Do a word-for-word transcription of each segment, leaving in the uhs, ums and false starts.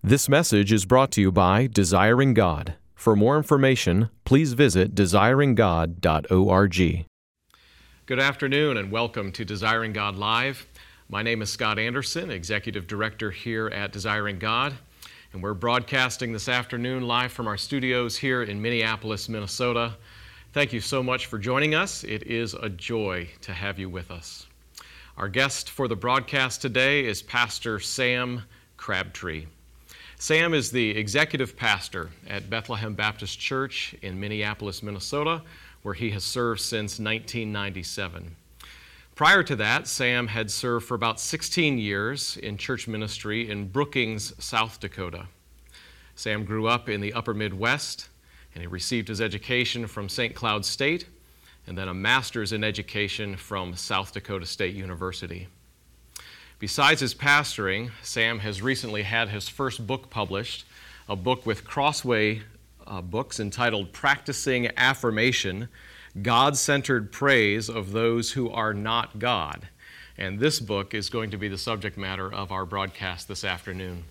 This message is brought to you by Desiring God. For more information, please visit desiring god dot org. Good afternoon and welcome to Desiring God Live. My name is Scott Anderson, Executive Director here at Desiring God, and we're broadcasting this afternoon live from our studios here in Minneapolis, Minnesota. Thank you so much for joining us. It is a joy to have you with us. Our guest for the broadcast today is Pastor Sam Crabtree. Sam is the executive pastor at Bethlehem Baptist Church in Minneapolis, Minnesota, where he has served since nineteen ninety-seven. Prior to that, Sam had served for about sixteen years in church ministry in Brookings, South Dakota. Sam grew up in the upper Midwest, and he received his education from Saint Cloud State, and then a master's in education from South Dakota State University. Besides his pastoring, Sam has recently had his first book published, a book with Crossway uh, Books entitled Practicing Affirmation, God-Centered Praise of Those Who Are Not God. And this book is going to be the subject matter of our broadcast this afternoon.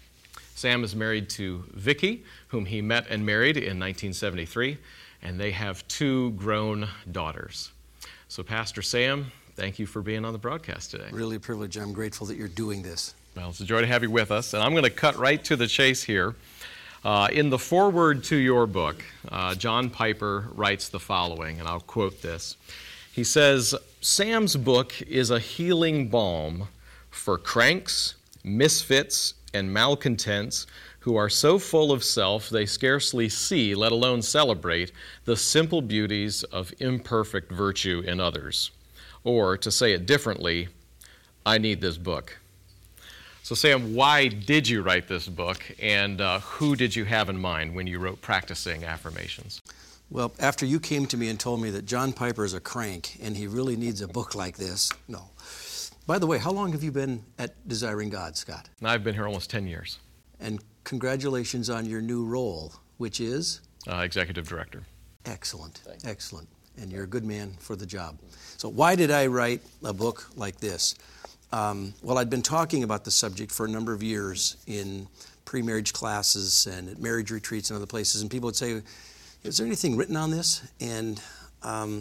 Sam is married to Vicki, whom he met and married in nineteen seventy-three, and they have two grown daughters. So Pastor Sam, thank you for being on the broadcast today. Really a privilege. I'm grateful that you're doing this. Well, it's a joy to have you with us, and I'm going to cut right to the chase here. Uh, in the foreword to your book, uh, John Piper writes the following, and I'll quote this. He says, "Sam's book is a healing balm for cranks, misfits, and malcontents who are so full of self they scarcely see, let alone celebrate, the simple beauties of imperfect virtue in others. Or, to say it differently, I need this book." So Sam, why did you write this book, and uh, who did you have in mind when you wrote Practicing Affirmations? Well, after you came to me and told me that John Piper is a crank and he really needs a book like this, no. By the way, how long have you been at Desiring God, Scott? I've been here almost ten years. And congratulations on your new role, which is? Uh, Executive Director. Excellent, excellent. And you're a good man for the job. So why did I write a book like this? Um, well, I'd been talking about the subject for a number of years in pre-marriage classes and at marriage retreats and other places, and people would say, is there anything written on this? And um,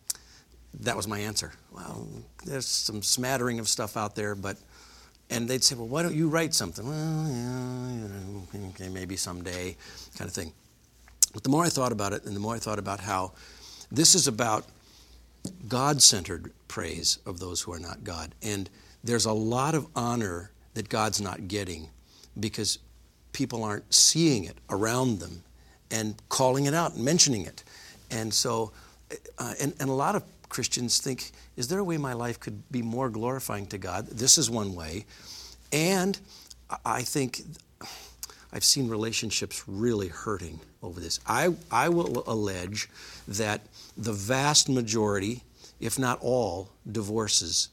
that was my answer. Well, there's some smattering of stuff out there, but, and they'd say, well, why don't you write something? Well, yeah, okay, maybe someday, kind of thing. But the more I thought about it, and the more I thought about how this is about God-centered praise of those who are not God. And there's a lot of honor that God's not getting because people aren't seeing it around them and calling it out and mentioning it. And so, uh, and, and a lot of Christians think, is there a way my life could be more glorifying to God? This is one way. And I think I've seen relationships really hurting over this. I, I will allege that the vast majority, if not all, divorces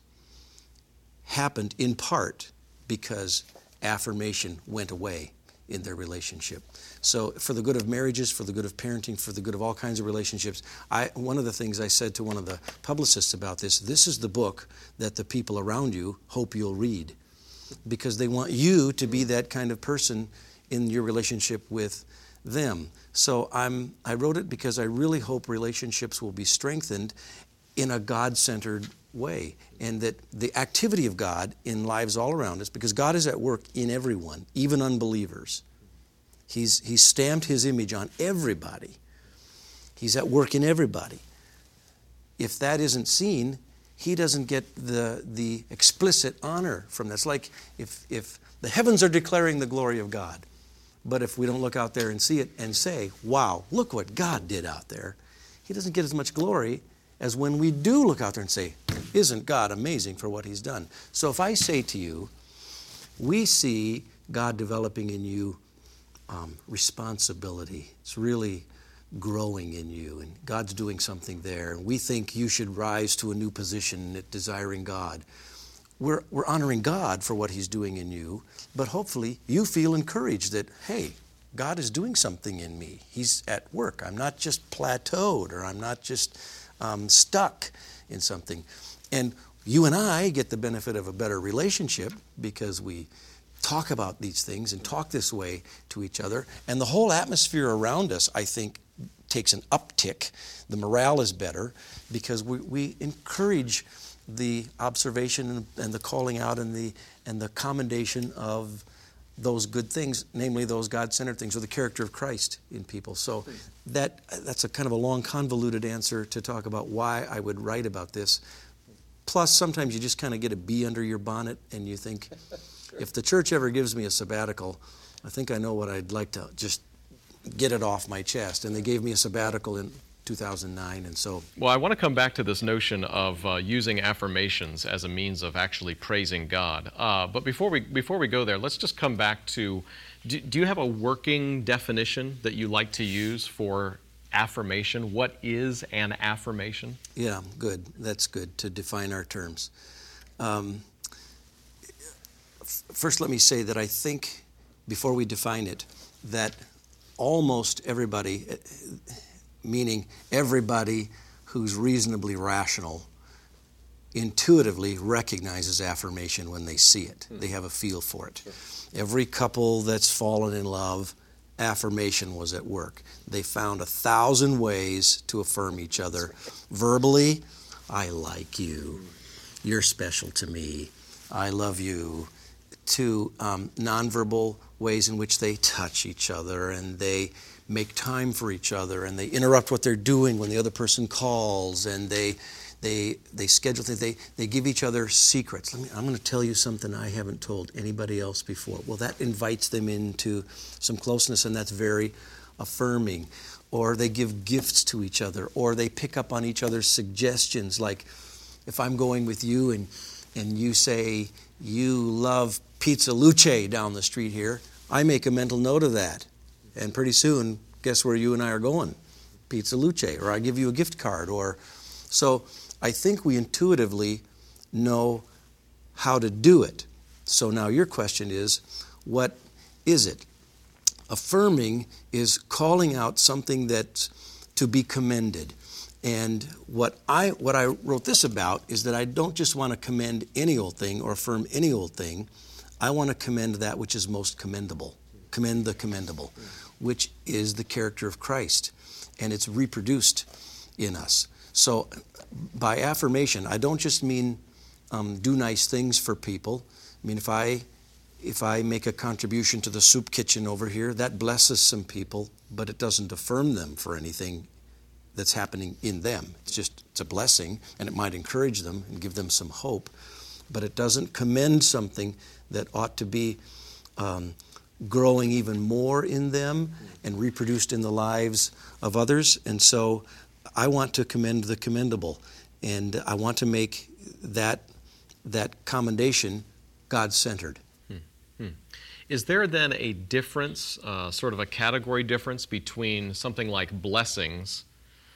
happened in part because affirmation went away in their relationship. So for the good of marriages, for the good of parenting, for the good of all kinds of relationships, I, one of the things I said to one of the publicists about this, this is the book that the people around you hope you'll read because they want you to be that kind of person in your relationship with them. So I'm, I wrote it because I really hope relationships will be strengthened in a God-centered way, and that the activity of God in lives all around us, because God is at work in everyone, even unbelievers. He's, he's stamped His image on everybody. He's at work in everybody. If that isn't seen, He doesn't get the, the explicit honor from that. It's like if, if the heavens are declaring the glory of God, but if we don't look out there and see it and say, wow, look what God did out there, He doesn't get as much glory as when we do look out there and say, isn't God amazing for what He's done? So if I say to you, we see God developing in you um, responsibility. It's really growing in you, and God's doing something there. And we think you should rise to a new position at Desiring God. We're, we're honoring God for what He's doing in you, but hopefully you feel encouraged that, hey, God is doing something in me. He's at work. I'm not just plateaued, or I'm not just um, stuck in something. And you and I get the benefit of a better relationship because we talk about these things and talk this way to each other. And the whole atmosphere around us, I think, takes an uptick. The morale is better because we, we encourage the observation and, and the calling out and the and the commendation of those good things, namely those God-centered things, or the character of Christ in people. So that that's a kind of a long, convoluted answer to talk about why I would write about this. Plus, sometimes you just kind of get a bee under your bonnet and you think, sure. If the church ever gives me a sabbatical, I think I know what I'd like to just get it off my chest. And they gave me a sabbatical in two thousand nine, and so... Well, I want to come back to this notion of uh, using affirmations as a means of actually praising God. Uh, but before we before we go there, let's just come back to, do, do you have a working definition that you like to use for affirmation? What is an affirmation? Yeah, good. That's good to define our terms. Um, f- first, let me say that I think, before we define it, that almost everybody... meaning everybody who's reasonably rational, intuitively recognizes affirmation when they see it. They have a feel for it. Every couple that's fallen in love, affirmation was at work. They found a thousand ways to affirm each other. Verbally, I like you. You're special to me. I love you. To um, nonverbal ways in which they touch each other and they make time for each other, and they interrupt what they're doing when the other person calls, and they they they schedule things. They they give each other secrets. Let me, I'm going to tell you something I haven't told anybody else before. Well, that invites them into some closeness, and that's very affirming. Or they give gifts to each other, or they pick up on each other's suggestions. Like, if I'm going with you and and you say you love Pizza Luce down the street here, I make a mental note of that. And pretty soon, guess where you and I are going? Pizza Luce. Or I give you a gift card. Or so I think we intuitively know how to do it. So now your question is, what is it? Affirming is calling out something that's to be commended. And what I what I wrote this about is that I don't just want to commend any old thing or affirm any old thing. I want to commend that which is most commendable. Commend the commendable, which is the character of Christ, and it's reproduced in us. So by affirmation, I don't just mean um, do nice things for people. I mean, if I if I make a contribution to the soup kitchen over here, that blesses some people, but it doesn't affirm them for anything that's happening in them. It's just, it's a blessing, and it might encourage them and give them some hope, but it doesn't commend something that ought to be um, growing even more in them and reproduced in the lives of others. And so I want to commend the commendable, and I want to make that that commendation God-centered. Hmm. Hmm. Is there then a difference, uh, sort of a category difference between something like blessings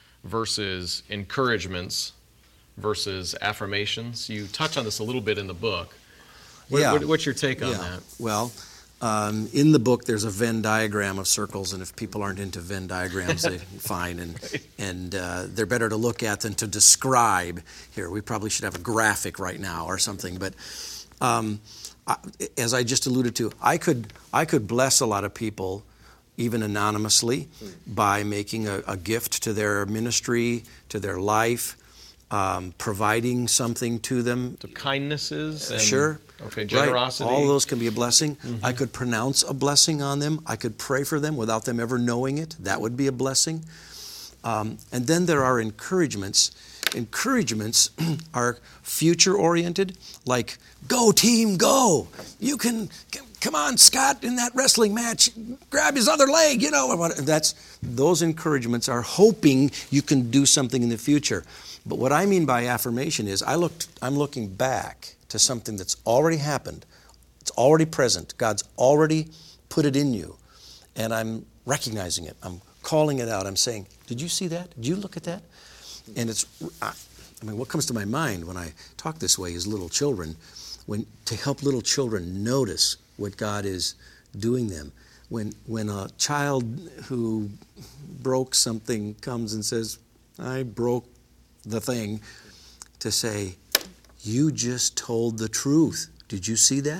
versus encouragements versus affirmations? You touch on this a little bit in the book. What, yeah. what, what's your take on yeah. that? Well, Um, in the book, there's a Venn diagram of circles, and if people aren't into Venn diagrams, they fine, and and uh, they're better to look at than to describe. Here, we probably should have a graphic right now or something. But um, I, as I just alluded to, I could I could bless a lot of people, even anonymously, by making a, a gift to their ministry, to their life, um, providing something to them. So kindnesses? And, sure. Okay, generosity. Right. All those can be a blessing. Mm-hmm. I could pronounce a blessing on them. I could pray for them without them ever knowing it. That would be a blessing. Um, and then there are encouragements. Encouragements are future-oriented, like, go team, go. You can, come on, Scott, in that wrestling match, grab his other leg, you know. That's, those encouragements are hoping you can do something in the future. But what I mean by affirmation is I looked, I'm looking back to something that's already happened. It's already present. God's already put it in you. And I'm recognizing it. I'm calling it out. I'm saying, did you see that? Did you look at that? And it's, I, I mean, what comes to my mind when I talk this way is little children, when to help little children notice what God is doing them. When, when a child who broke something comes and says, I broke the thing, to say, you just told the truth. Did you see that?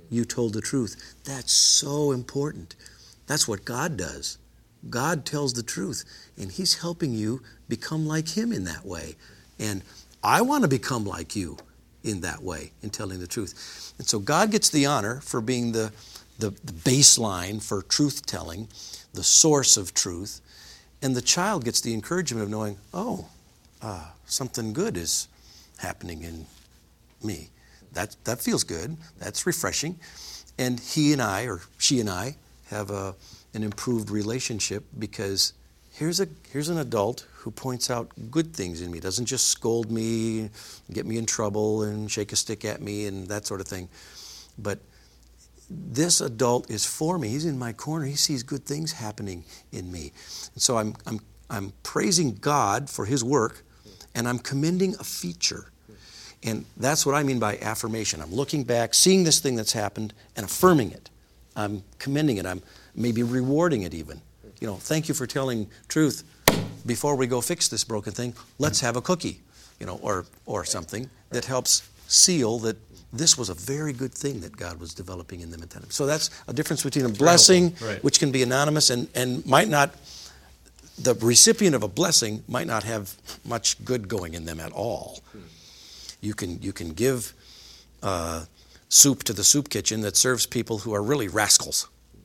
you told the truth. That's so important. That's what God does. God tells the truth, and He's helping you become like Him in that way. And I want to become like you in that way, in telling the truth. And so God gets the honor for being the, the, the baseline for truth-telling, the source of truth, and the child gets the encouragement of knowing, oh, uh, something good is happening in me. That, that feels good. That's refreshing. And he and I, or she and I, have a, an improved relationship because here's a here's an adult who points out good things in me. Doesn't just scold me, get me in trouble, and shake a stick at me and that sort of thing. But this adult is for me. He's in my corner. He sees good things happening in me. And so I'm I'm I'm praising God for His work, and I'm commending a feature. And that's what I mean by affirmation. I'm looking back, seeing this thing that's happened, and affirming it. I'm commending it. I'm maybe rewarding it even. You know, thank you for telling truth. Before we go fix this broken thing, let's have a cookie, you know, or or something that helps seal that this was a very good thing that God was developing in them at that time. So that's a difference between a blessing, right, which can be anonymous and, and might not, the recipient of a blessing might not have much good going in them at all. You can you can give uh, soup to the soup kitchen that serves people who are really rascals.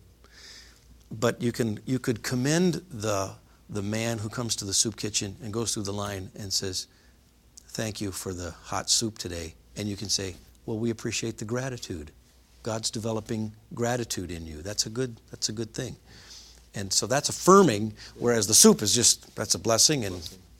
But you can you could commend the the man who comes to the soup kitchen and goes through the line and says, "Thank you for the hot soup today." And you can say, "Well, we appreciate the gratitude. God's developing gratitude in you. That's a good that's a good thing." And so that's affirming, whereas the soup is just, that's a blessing, and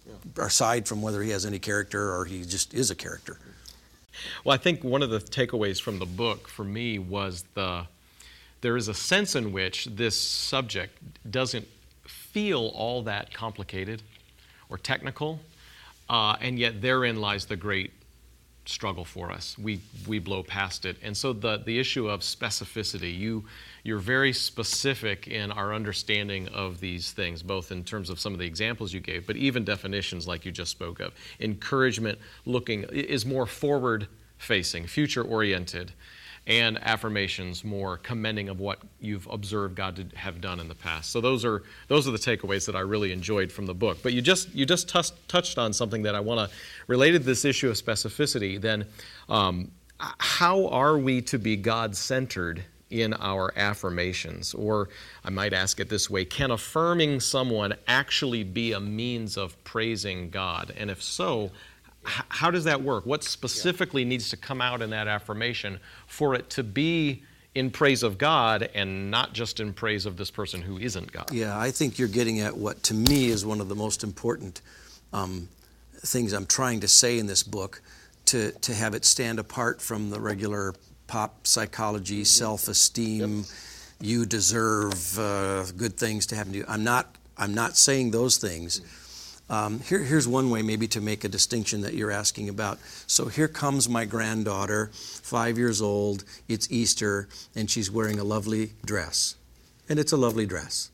aside from whether he has any character or he just is a character. Well, I think one of the takeaways from the book for me was the there is a sense in which this subject doesn't feel all that complicated or technical, uh, and yet therein lies the great struggle for us. We we blow past it. And so the, the issue of specificity, you, you're very specific in our understanding of these things, both in terms of some of the examples you gave, but even definitions like you just spoke of. Encouragement looking is more forward-facing, future-oriented, and affirmations more commending of what you've observed God to have done in the past. So those are those are the takeaways that I really enjoyed from the book. But you just you just t- touched on something that I want to related to this issue of specificity. Then, um, how are we to be God-centered in our affirmations? Or I might ask it this way: can affirming someone actually be a means of praising God? And if so, how does that work? What specifically yeah. needs to come out in that affirmation for it to be in praise of God and not just in praise of this person who isn't God? Yeah, I think you're getting at what to me is one of the most important um, things I'm trying to say in this book, to, to have it stand apart from the regular pop psychology, self-esteem, yep. you deserve uh, good things to happen to you. I'm not, I'm not saying those things. Um, here, here's one way maybe to make a distinction that you're asking about. So here comes my granddaughter, five years old, it's Easter, and she's wearing a lovely dress. And it's a lovely dress.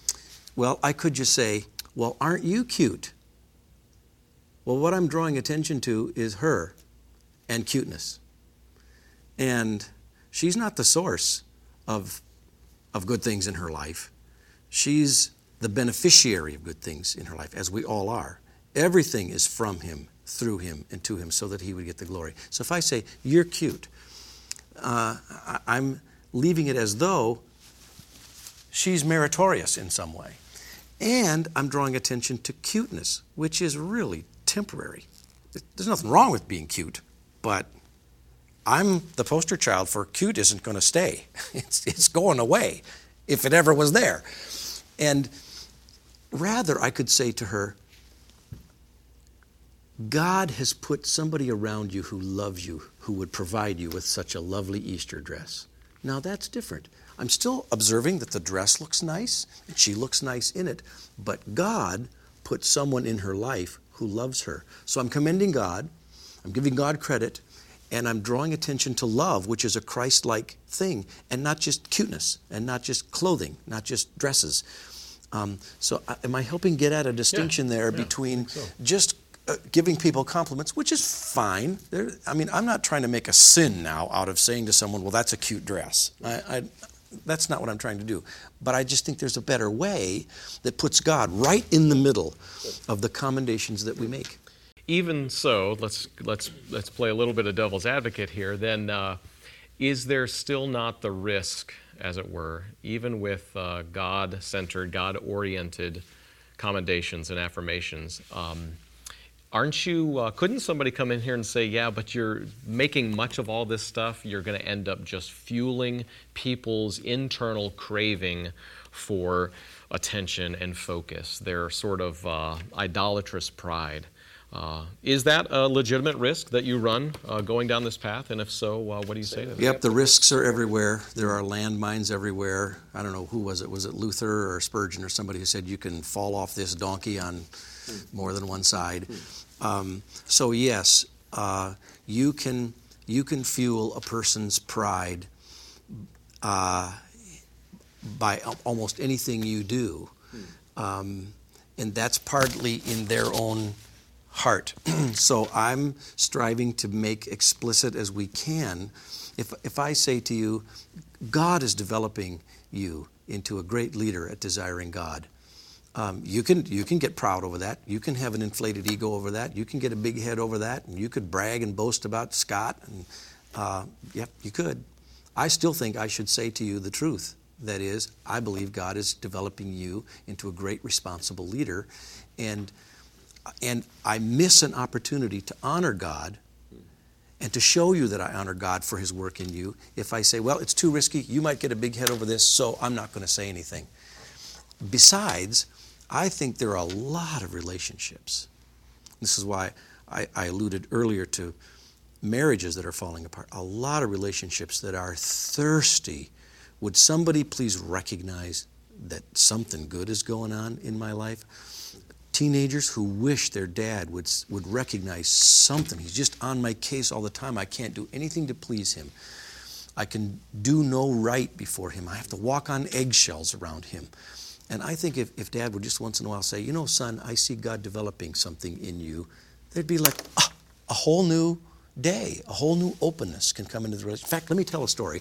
Well, I could just say, well, aren't you cute? Well, what I'm drawing attention to is her and cuteness. And she's not the source of, of good things in her life. She's the beneficiary of good things in her life, as we all are. Everything is from Him, through Him, and to Him, so that He would get the glory. So if I say, you're cute, uh, I'm leaving it as though she's meritorious in some way. And I'm drawing attention to cuteness, which is really temporary. There's nothing wrong with being cute, but I'm the poster child for cute isn't going to stay. It's, it's going away, if it ever was there. And rather, I could say to her, God has put somebody around you who loves you, who would provide you with such a lovely Easter dress. Now that's different. I'm still observing that the dress looks nice, and she looks nice in it, but God put someone in her life who loves her. So I'm commending God, I'm giving God credit, and I'm drawing attention to love, which is a Christ-like thing, and not just cuteness, and not just clothing, not just dresses. Um, so am I helping get at a distinction yeah, there yeah, between so. just uh, giving people compliments, which is fine. There, I mean, I'm not trying to make a sin now out of saying to someone, well, that's a cute dress. I, I, that's not what I'm trying to do. But I just think there's a better way that puts God right in the middle of the commendations that we make. Even so, let's let's let's play a little bit of devil's advocate here. Then, uh, is there still not the risk, as it were, even with uh, God-centered, God-oriented commendations and affirmations? Um, aren't you? Uh, couldn't somebody come in here and say, "Yeah, but you're making much of all this stuff. You're going to end up just fueling people's internal craving for attention and focus, their sort of uh, idolatrous pride." Uh, is that a legitimate risk that you run uh, going down this path? And if so, uh, what do you say to that? Yep, the risks are everywhere. There are landmines everywhere. I don't know, who was it? Was it Luther or Spurgeon or somebody who said you can fall off this donkey on more than one side? Um, so yes, uh, you can you can fuel a person's pride uh, by almost anything you do. Um, and that's partly in their own heart. So I'm striving to make explicit as we can. If if I say to you, God is developing you into a great leader at Desiring God, um, you can you can get proud over that. You can have an inflated ego over that. You can get a big head over that, and you could brag and boast about Scott. And uh, yep, you could. I still think I should say to you the truth. That is, I believe God is developing you into a great responsible leader, and. And I miss an opportunity to honor God and to show you that I honor God for His work in you if I say, well, it's too risky, you might get a big head over this, so I'm not going to say anything. Besides, I think there are a lot of relationships. This is why I, I alluded earlier to marriages that are falling apart. A lot of relationships that are thirsty. Would somebody please recognize that something good is going on in my life? Teenagers who wish their dad would would recognize something. He's just on my case all the time. I can't do anything to please him. I can do no right before him. I have to walk on eggshells around him. And I think if, if Dad would just once in a while say, you know, son, I see God developing something in you, there'd be like ah, a whole new day, a whole new openness can come into the relationship. In fact, let me tell a story.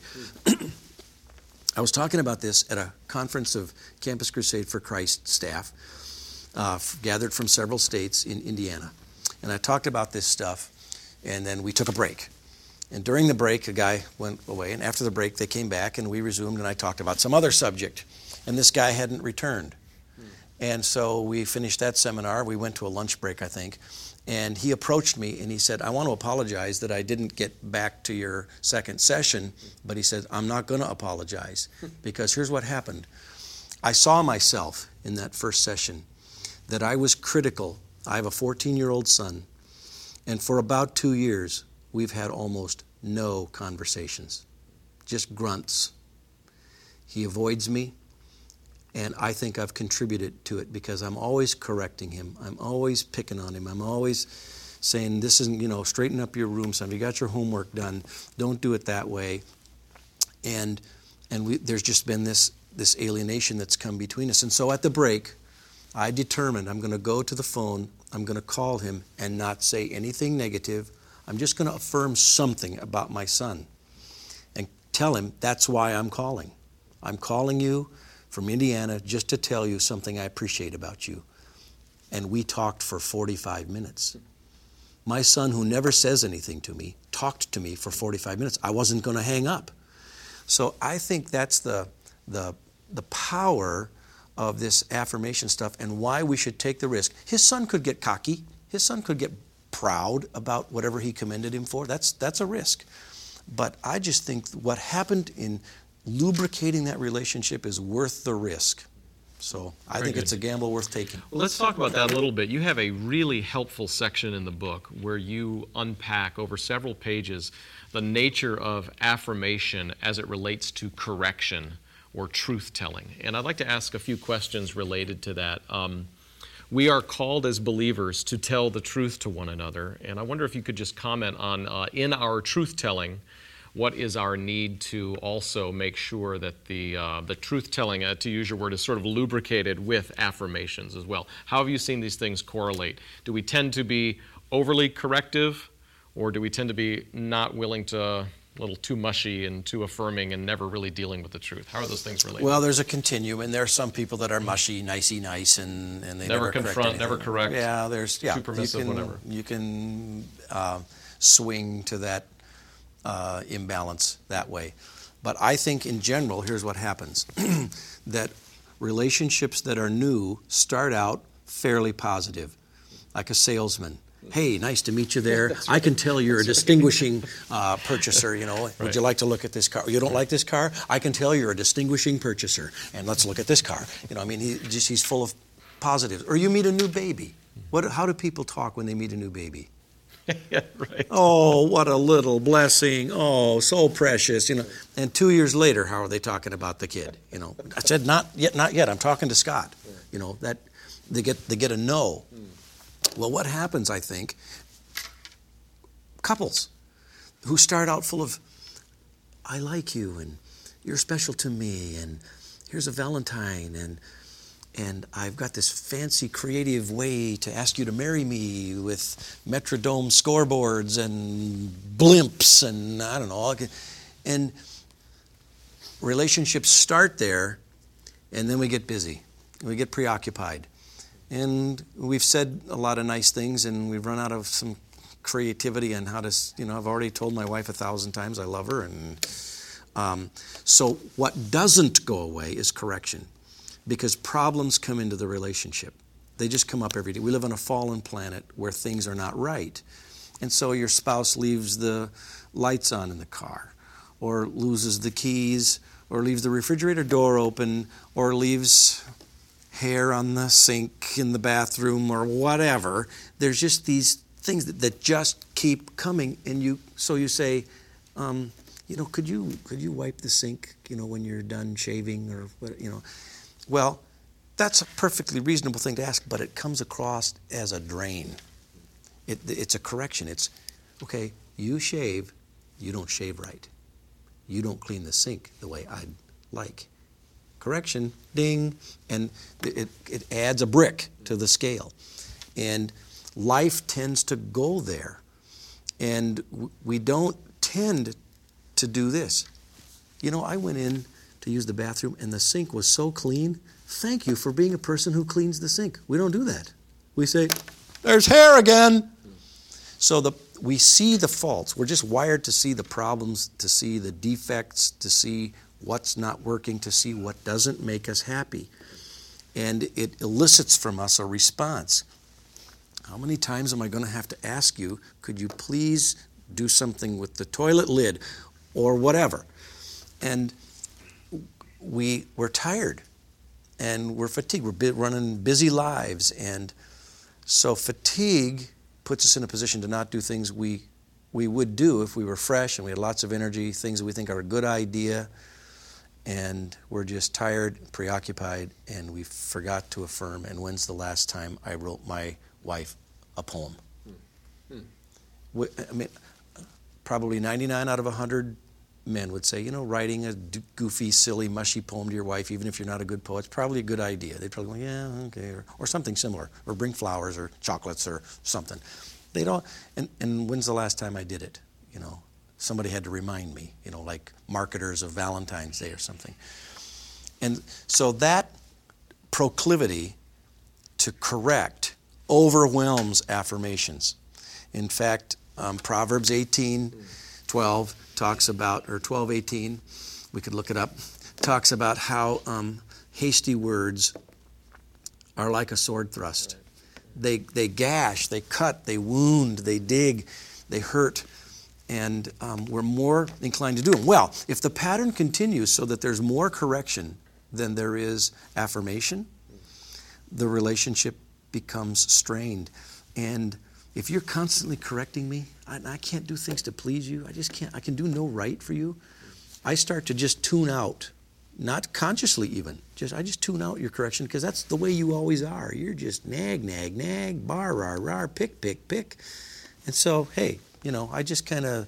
I was talking about this at a conference of Campus Crusade for Christ staff. Uh, gathered from several states in Indiana. And I talked about this stuff, and then we took a break. And during the break, a guy went away, and after the break, they came back, and we resumed, and I talked about some other subject. And this guy hadn't returned. Hmm. And so we finished that seminar. We went to a lunch break, I think. And he approached me, and he said, I want to apologize that I didn't get back to your second session. But he said, I'm not going to apologize, because here's what happened. I saw myself in that first session that I was critical. I have a fourteen-year-old son, and for about two years, we've had almost no conversations, just grunts. He avoids me, and I think I've contributed to it because I'm always correcting him. I'm always picking on him. I'm always saying, this isn't, you know, straighten up your room, son. You got your homework done. Don't do it that way. And and we, there's just been this, this alienation that's come between us. And so at the break, I determined I'm going to go to the phone, I'm going to call him and not say anything negative. I'm just going to affirm something about my son and tell him that's why I'm calling. I'm calling you from Indiana just to tell you something I appreciate about you. And we talked for forty-five minutes. My son, who never says anything to me, talked to me for forty-five minutes. I wasn't going to hang up. So I think that's the the the power of this affirmation stuff and why we should take the risk. His son could get cocky. His son could get proud about whatever he commended him for. That's that's a risk. But I just think what happened in lubricating that relationship is worth the risk. So I Very think good. It's a gamble worth taking. Well, let's talk about that a little bit. You have a really helpful section in the book where you unpack over several pages the nature of affirmation as it relates to correction or truth-telling. And I'd like to ask a few questions related to that. Um, we are called as believers to tell the truth to one another, and I wonder if you could just comment on, uh, in our truth-telling, what is our need to also make sure that the uh, the truth-telling, uh, to use your word, is sort of lubricated with affirmations as well? How have you seen these things correlate? Do we tend to be overly corrective, or do we tend to be not willing to, a little too mushy and too affirming and never really dealing with the truth? How are those things related? Well, there's a continuum, and there are some people that are mushy, nicey, nice, and, and they never, never confront, correct never correct. Yeah, there's yeah, too permissive, you can, whatever. You can uh, swing to that uh, imbalance that way. But I think in general, here's what happens: that relationships that are new start out fairly positive, like a salesman. Hey, nice to meet you there. Right. I can tell you're a distinguishing uh, purchaser, you know. Would right. you like to look at this car? You don't like this car? I can tell you're a distinguishing purchaser. And let's look at this car. You know, I mean, he just he's full of positives. Or you meet a new baby. What? How do people talk when they meet a new baby? Yeah, right. Oh, what a little blessing. Oh, so precious, you know. And two years later, how are they talking about the kid? You know, I said, not yet, not yet. I'm talking to Scott. You know, that they get they get a no. Well, what happens, I think, couples who start out full of, I like you, and you're special to me, and here's a Valentine, and and I've got this fancy creative way to ask you to marry me with Metrodome scoreboards and blimps and I don't know. And relationships start there, and then we get busy. We get preoccupied. And we've said a lot of nice things, and we've run out of some creativity on how to, you know, I've already told my wife a thousand times I love her. And um, so what doesn't go away is correction, because problems come into the relationship. They just come up every day. We live on a fallen planet where things are not right. And so your spouse leaves the lights on in the car, or loses the keys, or leaves the refrigerator door open, or leaves hair on the sink in the bathroom, or whatever. There's just these things that, that just keep coming, and you so you say, um, you know, could you could you wipe the sink, you know, when you're done shaving, or what, you know? Well, that's a perfectly reasonable thing to ask, but it comes across as a drain. It, it's a correction. It's, okay, you shave, you don't shave right. You don't clean the sink the way I'd like. Correction, ding, and it, it adds a brick to the scale. And life tends to go there. And we don't tend to do this. You know, I went in to use the bathroom, and the sink was so clean. Thank you for being a person who cleans the sink. We don't do that. We say, there's hair again. So the we see the faults. We're just wired to see the problems, to see the defects, to see what's not working, to see what doesn't make us happy. And it elicits from us a response. How many times am I going to have to ask you, could you please do something with the toilet lid or whatever? And we, we're tired and we're fatigued. We're running busy lives. And so fatigue puts us in a position to not do things we, we would do if we were fresh and we had lots of energy, things that we think are a good idea. And we're just tired, preoccupied, and we forgot to affirm. And when's the last time I wrote my wife a poem? Hmm. Hmm. I mean, probably ninety-nine out of one hundred men would say, you know, writing a goofy, silly, mushy poem to your wife, even if you're not a good poet, it's probably a good idea. They'd probably go, yeah, okay, or, or something similar, or bring flowers or chocolates or something. They don't. And, and when's the last time I did it? You know. Somebody had to remind me, you know, like marketers of Valentine's Day or something. And so that proclivity to correct overwhelms affirmations. In fact, um, Proverbs eighteen twelve talks about, or twelve eighteen, we could look it up, talks about how um, hasty words are like a sword thrust. They, they gash, they cut, they wound, they dig, they hurt. And um, we're more inclined to do them. Well, if the pattern continues so that there's more correction than there is affirmation, the relationship becomes strained. And if you're constantly correcting me, I, I can't do things to please you. I just can't. I can do no right for you. I start to just tune out, not consciously even. Just I just tune out your correction because that's the way you always are. You're just nag, nag, nag, bar, rar, rar, pick, pick, pick. And so, hey, you know, I just kind of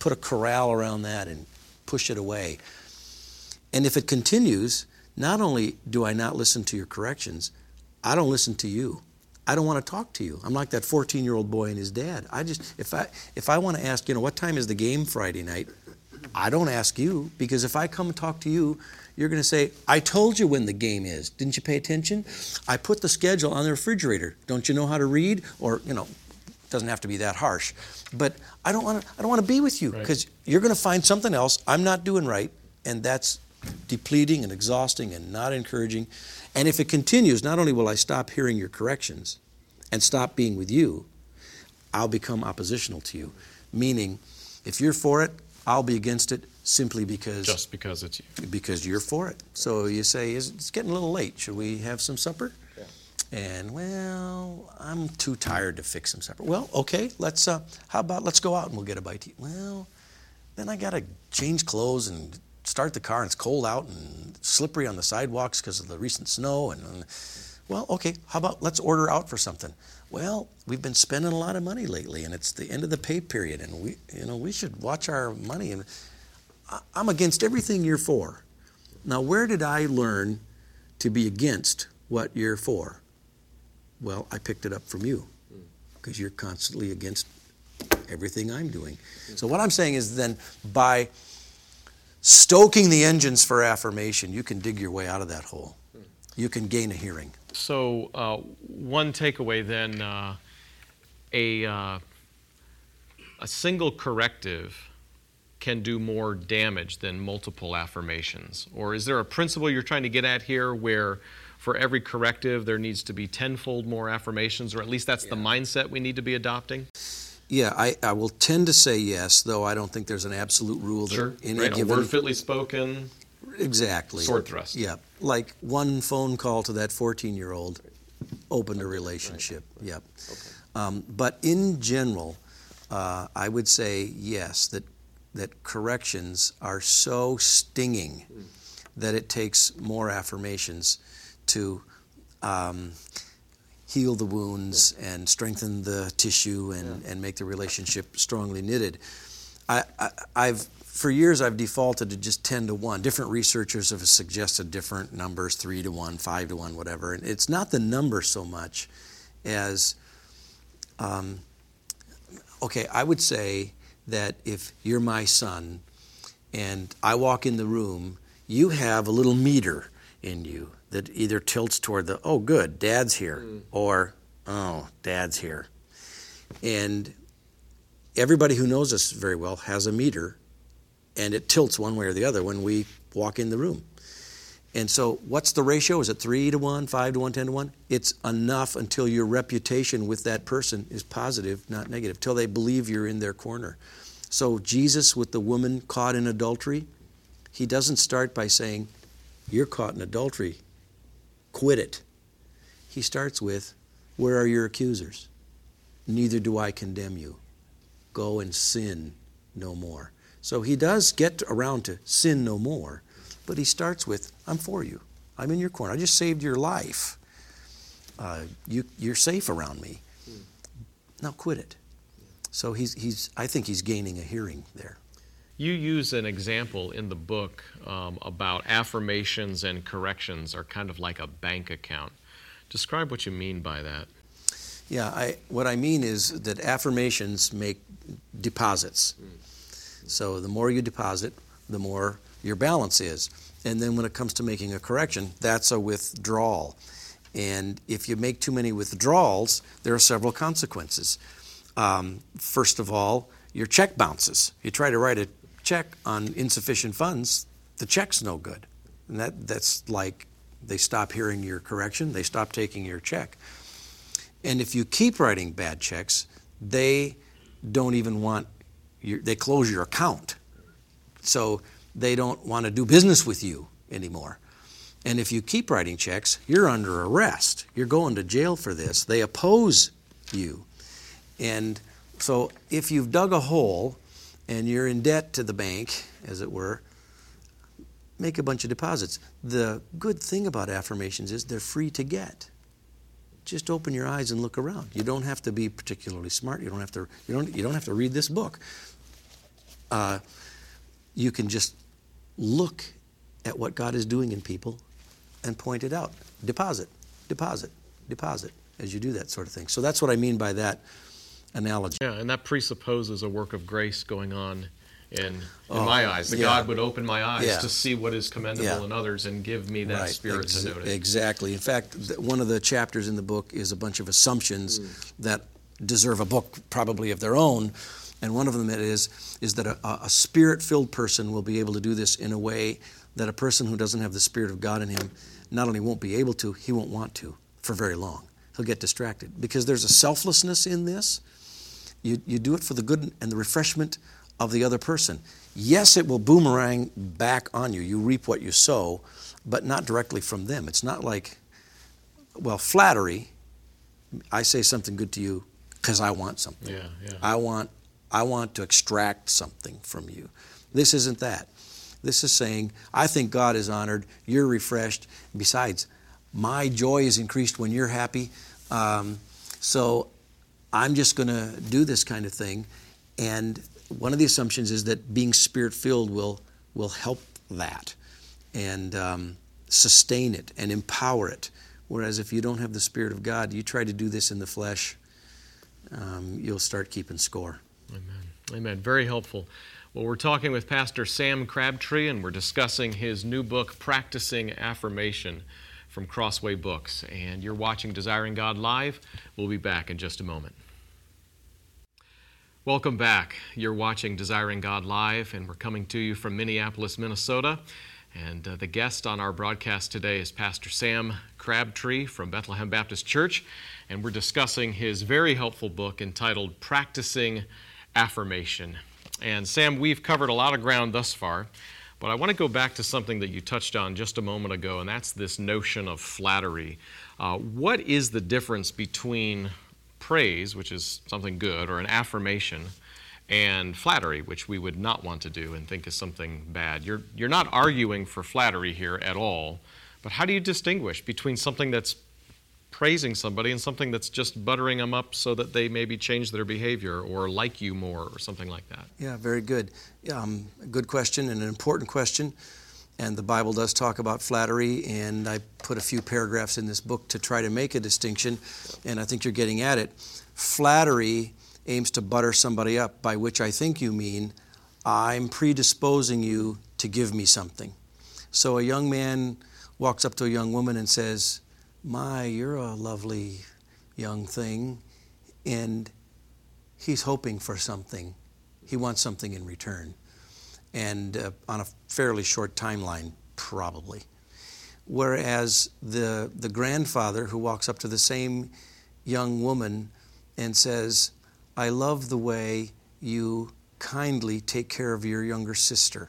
put a corral around that and push it away. And if it continues, not only do I not listen to your corrections, I don't listen to you. I don't want to talk to you. I'm like that fourteen-year-old boy and his dad. I just, if I if I want to ask, you know, what time is the game Friday night? I don't ask you, because if I come and talk to you, you're going to say, I told you when the game is. Didn't you pay attention? I put the schedule on the refrigerator. Don't you know how to read? Or, you know, it doesn't have to be that harsh. But I don't want to I don't want to be with you, because right. You're going to find something else I'm not doing right, and that's depleting and exhausting and not encouraging. And if it continues, not only will I stop hearing your corrections and stop being with you, I'll become oppositional to you. Meaning, if you're for it, I'll be against it simply because... Just because it's you. Because you're for it. So you say, it's getting a little late. Should we have some supper? Yeah. And, well, I'm too tired to fix some supper. Well, okay, let's, uh, how about let's go out and we'll get a bite to eat. Well, then I got to change clothes and start the car, and it's cold out and slippery on the sidewalks because of the recent snow. And, and well, okay, how about let's order out for something? Well, we've been spending a lot of money lately, and it's the end of the pay period, and we, you know, we should watch our money. And I'm against everything you're for. Now, where did I learn to be against what you're for? Well, I picked it up from you, because you're constantly against everything I'm doing. So what I'm saying is then, by stoking the engines for affirmation, you can dig your way out of that hole. You can gain a hearing. So uh, one takeaway then, uh, a, uh, a single corrective can do more damage than multiple affirmations? Or is there a principle you're trying to get at here where for every corrective there needs to be tenfold more affirmations, or at least that's yeah. the mindset we need to be adopting? Yeah, I, I will tend to say yes, though I don't think there's an absolute rule there. Sure, in right, a given, word fitly spoken. Exactly. Sword thrust. Yeah, like one phone call to that fourteen-year-old opened a relationship. Right. Yep. Okay. Um, but in general, uh, I would say yes, that that corrections are so stinging mm. that it takes more affirmations to um, heal the wounds yeah. and strengthen the tissue and, yeah. and make the relationship strongly knitted. I, I, I've For years, I've defaulted to just ten to one. Different researchers have suggested different numbers, three to one, five to one, whatever. And it's not the number so much as, um, okay, I would say that if you're my son and I walk in the room, you have a little meter in you that either tilts toward the, oh, good, Dad's here, mm. or, oh, Dad's here. And everybody who knows us very well has a meter, and it tilts one way or the other when we walk in the room. And so what's the ratio? Is it three to one, five to one, ten to one? It's enough until your reputation with that person is positive, not negative, till they believe you're in their corner. So Jesus with the woman caught in adultery, he doesn't start by saying, you're caught in adultery, quit it. He starts with, where are your accusers? Neither do I condemn you. Go and sin no more. So he does get around to sin no more, but he starts with, I'm for you. I'm in your corner. I just saved your life. Uh, you, you're safe around me. Now quit it. So he's, he's, I think he's gaining a hearing there. You use an example in the book um, about affirmations and corrections are kind of like a bank account. Describe what you mean by that. Yeah, I, what I mean is that affirmations make deposits. Mm. So the more you deposit, the more your balance is. And then when it comes to making a correction, that's a withdrawal. And if you make too many withdrawals, there are several consequences. Um, first of all, your check bounces. You try to write a check on insufficient funds, the check's no good. And that, that's like they stop hearing your correction, they stop taking your check. And if you keep writing bad checks, they don't even want, your, they close your account. So they don't want to do business with you anymore. And if you keep writing checks, you're under arrest. You're going to jail for this. They oppose you. And so if you've dug a hole and you're in debt to the bank, as it were, make a bunch of deposits. The good thing about affirmations is they're free to get. Just open your eyes and look around. You don't have to be particularly smart. You don't have to. You don't. You don't have to read this book. uh, you can just look at what God is doing in people and point it out. Deposit, deposit, deposit as you do that sort of thing. So that's what I mean by that analogy. Yeah, and that presupposes a work of grace going on in, in oh, my eyes. That yeah. God would open my eyes yeah. to see what is commendable yeah. in others and give me that right. spirit Ex- to notice. Exactly. In fact, th- one of the chapters in the book is a bunch of assumptions mm. that deserve a book probably of their own. And one of them is, is that a, a spirit-filled person will be able to do this in a way that a person who doesn't have the Spirit of God in him not only won't be able to, he won't want to for very long. He'll get distracted. Because there's a selflessness in this. You, you do it for the good and the refreshment of the other person. Yes, it will boomerang back on you. You reap what you sow, but not directly from them. It's not like, well, flattery, I say something good to you because I want something. Yeah, yeah. I want, I want to extract something from you. This isn't that. This is saying, I think God is honored, you're refreshed. Besides, my joy is increased when you're happy. Um, so I'm just going to do this kind of thing. And one of the assumptions is that being Spirit-filled will, will help that and um, sustain it and empower it. Whereas if you don't have the Spirit of God, you try to do this in the flesh, um, you'll start keeping score. Amen. Amen. Very helpful. Well, we're talking with Pastor Sam Crabtree, and we're discussing his new book, Practicing Affirmation, from Crossway Books. And you're watching Desiring God Live. We'll be back in just a moment. Welcome back. You're watching Desiring God Live, and we're coming to you from Minneapolis, Minnesota. And uh, the guest on our broadcast today is Pastor Sam Crabtree from Bethlehem Baptist Church, and we're discussing his very helpful book entitled Practicing Affirmation. And Sam, we've covered a lot of ground thus far, but I want to go back to something that you touched on just a moment ago, and that's this notion of flattery. Uh, what is the difference between praise, which is something good, or an affirmation, and flattery, which we would not want to do and think is something bad? You're, you're not arguing for flattery here at all, but how do you distinguish between something that's praising somebody and something that's just buttering them up so that they maybe change their behavior or like you more or something like that? Yeah, very good. Um, good question and an important question. And the Bible does talk about flattery, and I put a few paragraphs in this book to try to make a distinction, and I think you're getting at it. Flattery aims to butter somebody up, by which I think you mean I'm predisposing you to give me something. So a young man walks up to a young woman and says, "My, you're a lovely young thing," and he's hoping for something. He wants something in return, and uh, on a fairly short timeline, probably. Whereas the the grandfather who walks up to the same young woman and says, "I love the way you kindly take care of your younger sister,"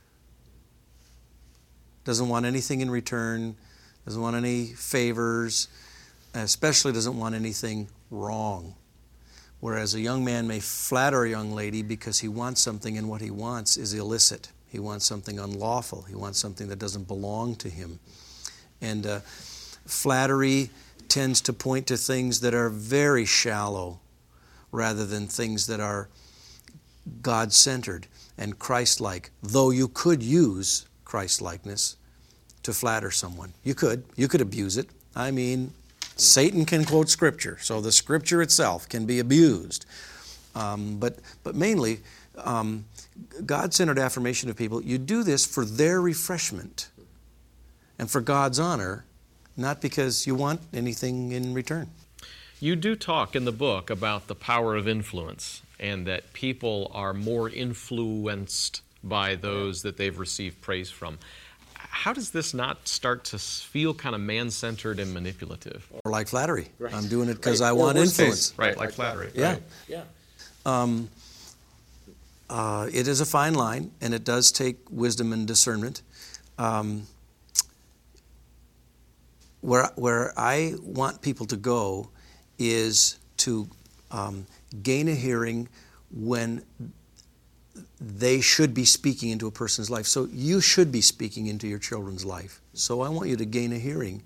doesn't want anything in return, doesn't want any favors, especially doesn't want anything wrong. Whereas a young man may flatter a young lady because he wants something, and what he wants is illicit. He wants something unlawful. He wants something that doesn't belong to him. And uh, flattery tends to point to things that are very shallow rather than things that are God-centered and Christ-like, though you could use Christ-likeness to flatter someone. You could. You could abuse it. I mean, Satan can quote Scripture, so the Scripture itself can be abused. Um, but, but mainly, um, God-centered affirmation of people, you do this for their refreshment and for God's honor, not because you want anything in return. You do talk in the book about the power of influence and that people are more influenced by those that they've received praise from. How does this not start to feel kind of man-centered and manipulative? Or like flattery. Right. I'm doing it because right. I want influence. Case, right, like flattery. Yeah. Right. Yeah. Um, uh, it is a fine line, and it does take wisdom and discernment. Um, where, where I want people to go is to um, gain a hearing when they should be speaking into a person's life. So you should be speaking into your children's life. So I want you to gain a hearing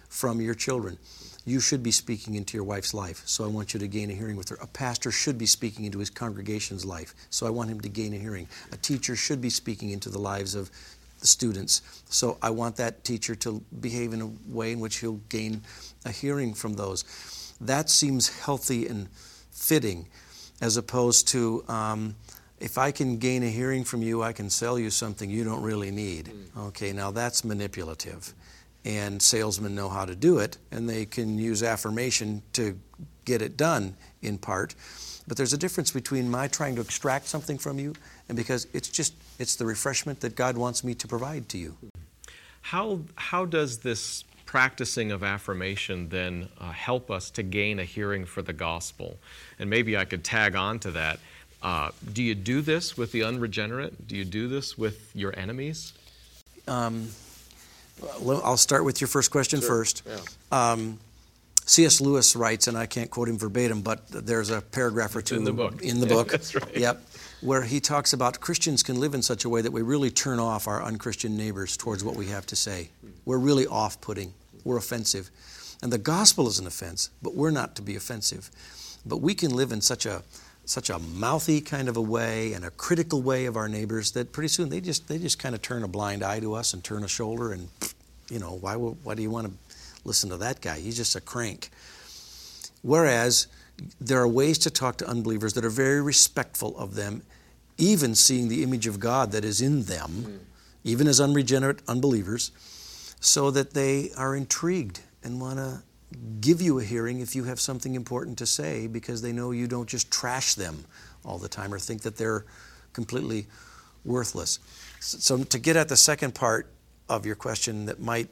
from your children. You should be speaking into your wife's life, so I want you to gain a hearing with her. A pastor should be speaking into his congregation's life, so I want him to gain a hearing. A teacher should be speaking into the lives of the students, so I want that teacher to behave in a way in which he'll gain a hearing from those. That seems healthy and fitting, as opposed to um, if I can gain a hearing from you, I can sell you something you don't really need. Okay, now that's manipulative. And salesmen know how to do it, and they can use affirmation to get it done in part. But there's a difference between my trying to extract something from you and because it's just, it's the refreshment that God wants me to provide to you. How, how does this practicing of affirmation then uh, help us to gain a hearing for the gospel? And maybe I could tag on to that. Uh, do you do this with the unregenerate? Do you do this with your enemies? Um, I'll start with your first question sure. first. Yeah. Um, C S Lewis writes, and I can't quote him verbatim, but there's a paragraph or two in the book. In the book. That's right. Yep. Where he talks about Christians can live in such a way that we really turn off our unchristian neighbors towards what we have to say. We're really off-putting. We're offensive. And the gospel is an offense, but we're not to be offensive. But we can live in such a such a mouthy kind of a way and a critical way of our neighbors that pretty soon they just they just kind of turn a blind eye to us and turn a shoulder and, you know, why why do you want to listen to that guy? He's just a crank. Whereas there are ways to talk to unbelievers that are very respectful of them, even seeing the image of God that is in them, mm. even as unregenerate unbelievers, so that they are intrigued and want to give you a hearing if you have something important to say, because they know you don't just trash them all the time or think that they're completely worthless. So to get at the second part of your question that might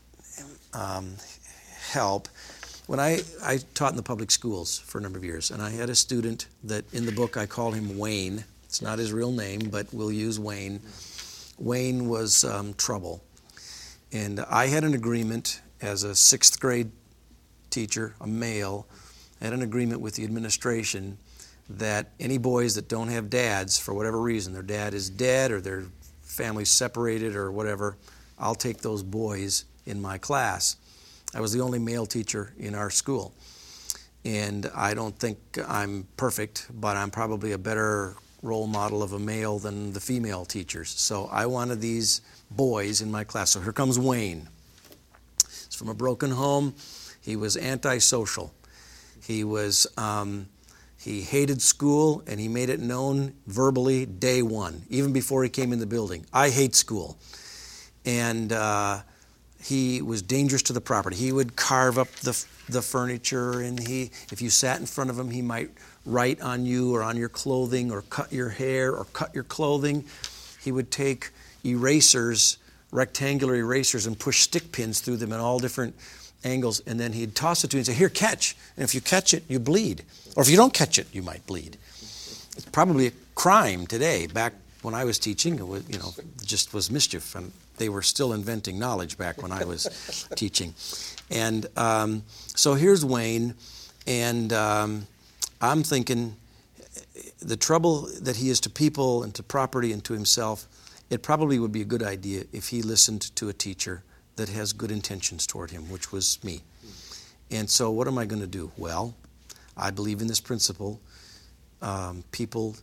um, help, when I, I taught in the public schools for a number of years, and I had a student that in the book I call him Wayne. It's not his real name, but we'll use Wayne. Wayne was um, trouble. And I had an agreement as a sixth grade teacher, a male, had an agreement with the administration that any boys that don't have dads, for whatever reason, their dad is dead or their family's separated or whatever, I'll take those boys in my class. I was the only male teacher in our school. And I don't think I'm perfect, but I'm probably a better role model of a male than the female teachers. So I wanted these boys in my class. So here comes Wayne. He's from a broken home. He was antisocial. He was um, he hated school, and he made it known verbally day one, even before he came in the building. I hate school. And uh, he was dangerous to the property. He would carve up the the furniture, and he, if you sat in front of him, he might write on you or on your clothing or cut your hair or cut your clothing. He would take erasers, rectangular erasers, and push stick pins through them in all different angles, and then he'd toss it to you and say, here, catch. And if you catch it, you bleed. Or if you don't catch it, you might bleed. It's probably a crime today. Back when I was teaching, it was, you know, just was mischief. And they were still inventing knowledge back when I was teaching. And um, so here's Wayne, and um, I'm thinking the trouble that he is to people and to property and to himself, it probably would be a good idea if he listened to a teacher that has good intentions toward him, which was me. And so what am I going to do? Well, I believe in this principle. Um, people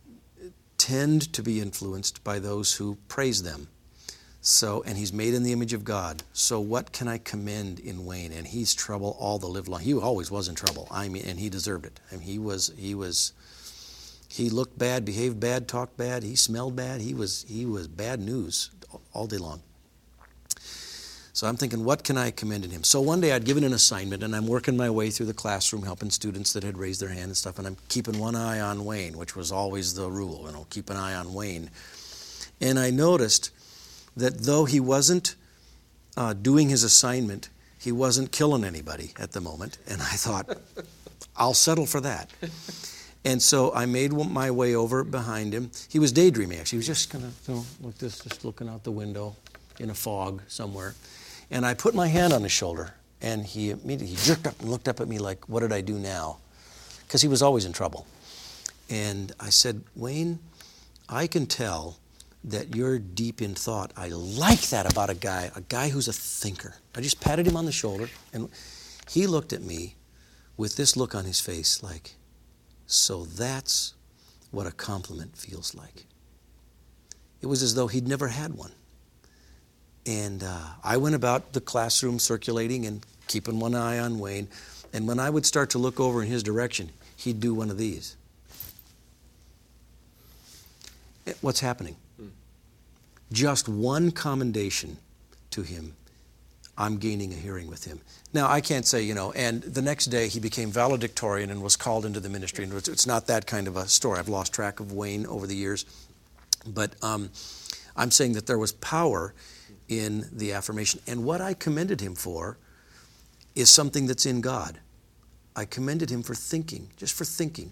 tend to be influenced by those who praise them. So, and he's made in the image of God. So what can I commend in Wayne? And he's trouble all the live long. He always was in trouble. I mean, and he deserved it. I mean, he was, he was, he looked bad, behaved bad, talked bad. He smelled bad. He was, he was bad news all day long. So I'm thinking, what can I commend in him? So one day I'd given an assignment, and I'm working my way through the classroom, helping students that had raised their hand and stuff, and I'm keeping one eye on Wayne, which was always the rule, you know, keep an eye on Wayne. And I noticed that though he wasn't uh, doing his assignment, he wasn't killing anybody at the moment. And I thought, I'll settle for that. And so I made my way over behind him. He was daydreaming, actually. He was just kind of, you know, like this, just looking out the window in a fog somewhere. And I put my hand on his shoulder, and he immediately he jerked up and looked up at me like, what did I do now? Because he was always in trouble. And I said, Wayne, I can tell that you're deep in thought. I like that about a guy, a guy who's a thinker. I just patted him on the shoulder, and he looked at me with this look on his face like, so that's what a compliment feels like. It was as though he'd never had one. And uh, I went about the classroom circulating and keeping one eye on Wayne. And when I would start to look over in his direction, he'd do one of these. What's happening? Hmm. Just one commendation to him, I'm gaining a hearing with him. Now, I can't say, you know, and the next day he became valedictorian and was called into the ministry. And it's not that kind of a story. I've lost track of Wayne over the years. But um, I'm saying that there was power in the affirmation. And what I commended him for is something that's in God. I commended him for thinking, just for thinking.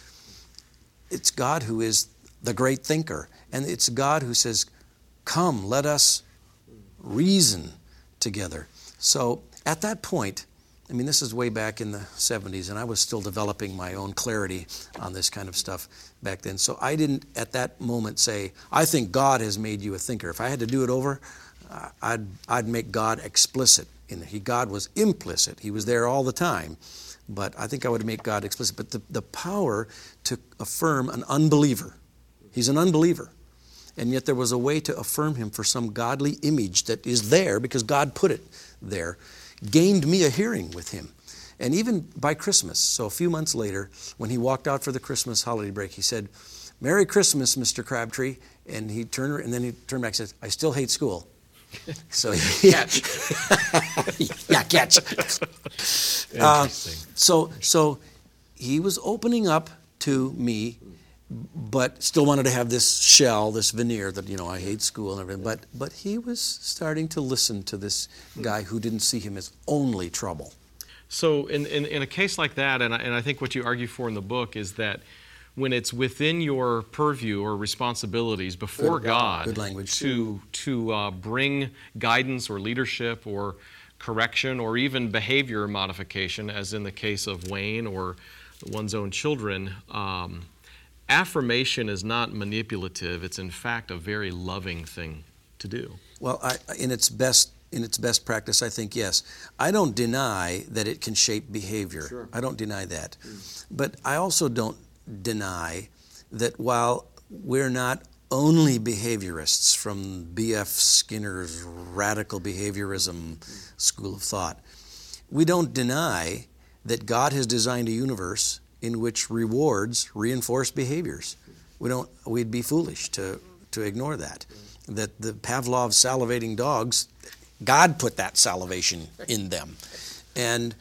It's God who is the great thinker. And it's God who says, come, let us reason together. So at that point, I mean, this is way back in the seventies, and I was still developing my own clarity on this kind of stuff back then. So I didn't, at that moment, say, I think God has made you a thinker. If I had to do it over, uh, I'd, I'd make God explicit. In he, God was implicit. He was there all the time. But I think I would make God explicit. But the, the power to affirm an unbeliever, he's an unbeliever, and yet there was a way to affirm him for some godly image that is there because God put it there, gained me a hearing with him. And even by Christmas, so a few months later, when he walked out for the Christmas holiday break, he said, Merry Christmas, Mister Crabtree. And he turned, and then he turned back and said, I still hate school. So he, catch. yeah, catch. Interesting. Uh, so, so he was opening up to me, but still wanted to have this shell, this veneer that, you know, I hate school and everything. But, but he was starting to listen to this guy who didn't see him as only trouble. So in, in, in a case like that, and I, and I think what you argue for in the book is that when it's within your purview or responsibilities before Good, God good language. to, to uh, bring guidance or leadership or correction or even behavior modification, as in the case of Wayne or one's own children, um, affirmation is not manipulative. It's in fact a very loving thing to do. Well, I, in its best in its best practice, I think yes. I don't deny that it can shape behavior. Sure. I don't deny that. Mm. But I also don't deny that while we're not only behaviorists from B F Skinner's radical behaviorism mm. school of thought, we don't deny that God has designed a universe in which rewards reinforce behaviors. We don't. We'd be foolish to to ignore that. That the Pavlov salivating dogs, God put that salivation in them, and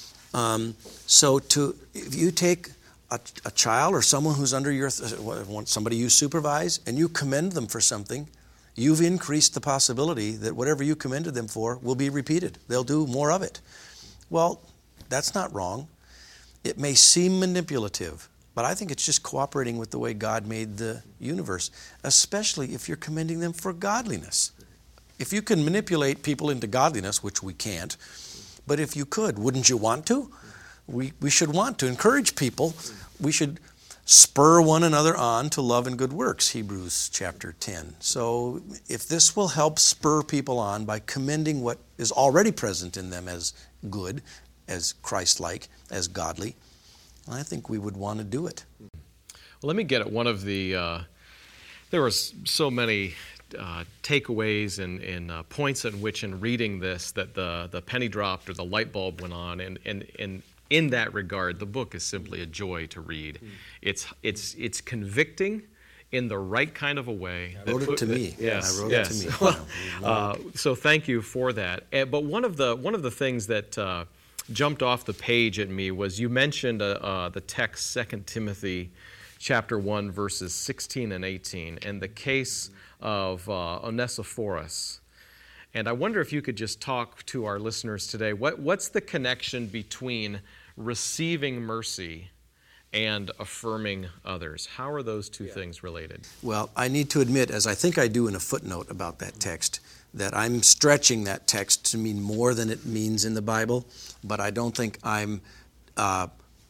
um, so to if you take a, a child or someone who's under your somebody you supervise and you commend them for something, you've increased the possibility that whatever you commended them for will be repeated. They'll do more of it. Well, that's not wrong. It may seem manipulative, but I think it's just cooperating with the way God made the universe, especially if you're commending them for godliness. If you can manipulate people into godliness, which we can't, but if you could, wouldn't you want to? We, we should want to encourage people. We should spur one another on to love and good works, Hebrews chapter ten. So if this will help spur people on by commending what is already present in them as good, as Christ-like, as godly, I think we would want to do it. Well, let me get at one of the, uh, there were so many uh, takeaways and, and uh, points at which in reading this that the, the penny dropped or the light bulb went on, and, and, and in that regard, the book is simply a joy to read. Mm. It's, it's, it's convicting in the right kind of a way. I wrote it to that, me. Yes, I wrote yes. it to me. uh, so thank you for that. Uh, but one of the, one of the things that uh, jumped off the page at me was you mentioned uh, uh, the text Second Timothy chapter one, verses sixteen and eighteen, and the case of uh, Onesiphorus. And I wonder if you could just talk to our listeners today. What, what's the connection between receiving mercy and affirming others? How are those two yeah. things related? Well, I need to admit, as I think I do in a footnote about that text, that I'm stretching that text to mean more than it means in the Bible, but I don't think I'm uh,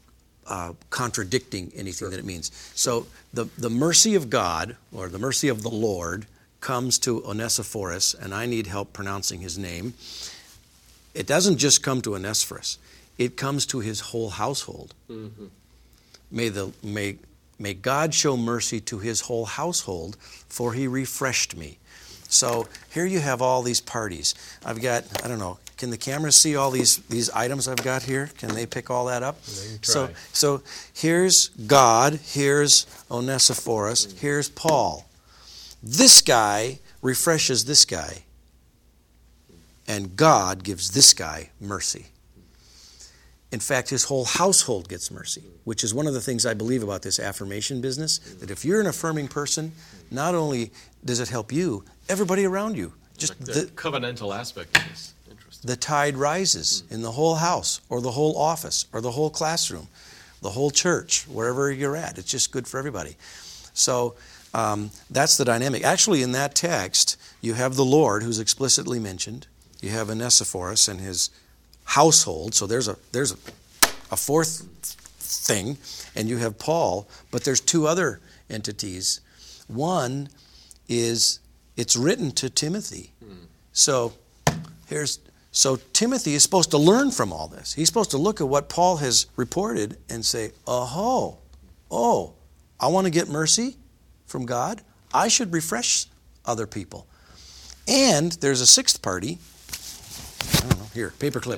uh, contradicting anything sure. that it means. So the, the mercy of God, or the mercy of the Lord, comes to Onesiphorus, and I need help pronouncing his name. It doesn't just come to Onesiphorus. It comes to his whole household. Mm-hmm. May the may may God show mercy to his whole household, for he refreshed me. So here you have all these parties. I've got, I don't know, can the cameras see all these these items I've got here? Can they pick all that up? So so here's God, here's Onesiphorus, mm-hmm. here's Paul. This guy refreshes this guy, and God gives this guy mercy. In fact, his whole household gets mercy, which is one of the things I believe about this affirmation business, that if you're an affirming person, not only does it help you, everybody around you. Just like the, the covenantal aspect of this. Interesting. The tide rises mm. in the whole house, or the whole office, or the whole classroom, the whole church, wherever you're at. It's just good for everybody. So um, that's the dynamic. Actually, in that text, you have the Lord, who's explicitly mentioned. You have Onesiphorus and his household, so there's a there's a, a fourth thing, and you have Paul, but there's two other entities. One is it's written to Timothy. Mm. So here's so Timothy is supposed to learn from all this. He's supposed to look at what Paul has reported and say, "Oh, oh, I want to get mercy from God. I should refresh other people." And there's a sixth party. I don't know, here, paperclip.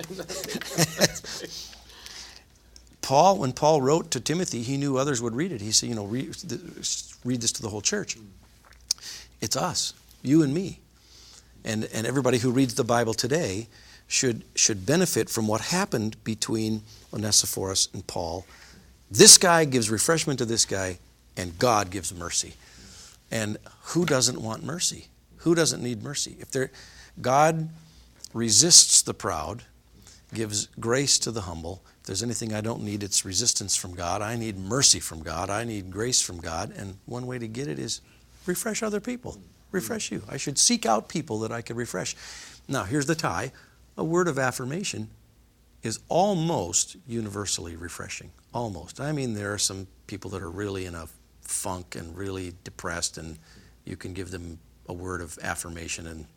Paul, when Paul wrote to Timothy, he knew others would read it. He said, you know, read, read this to the whole church. It's us, you and me. And and everybody who reads the Bible today should should benefit from what happened between Onesiphorus and Paul. This guy gives refreshment to this guy, and God gives mercy. And who doesn't want mercy? Who doesn't need mercy? If there, God resists the proud, gives grace to the humble. If there's anything I don't need, it's resistance from God. I need mercy from God. I need grace from God. And one way to get it is refresh other people. Refresh you. I should seek out people that I could refresh. Now, here's the tie. A word of affirmation is almost universally refreshing. Almost. I mean, there are some people that are really in a funk and really depressed, and you can give them a word of affirmation and,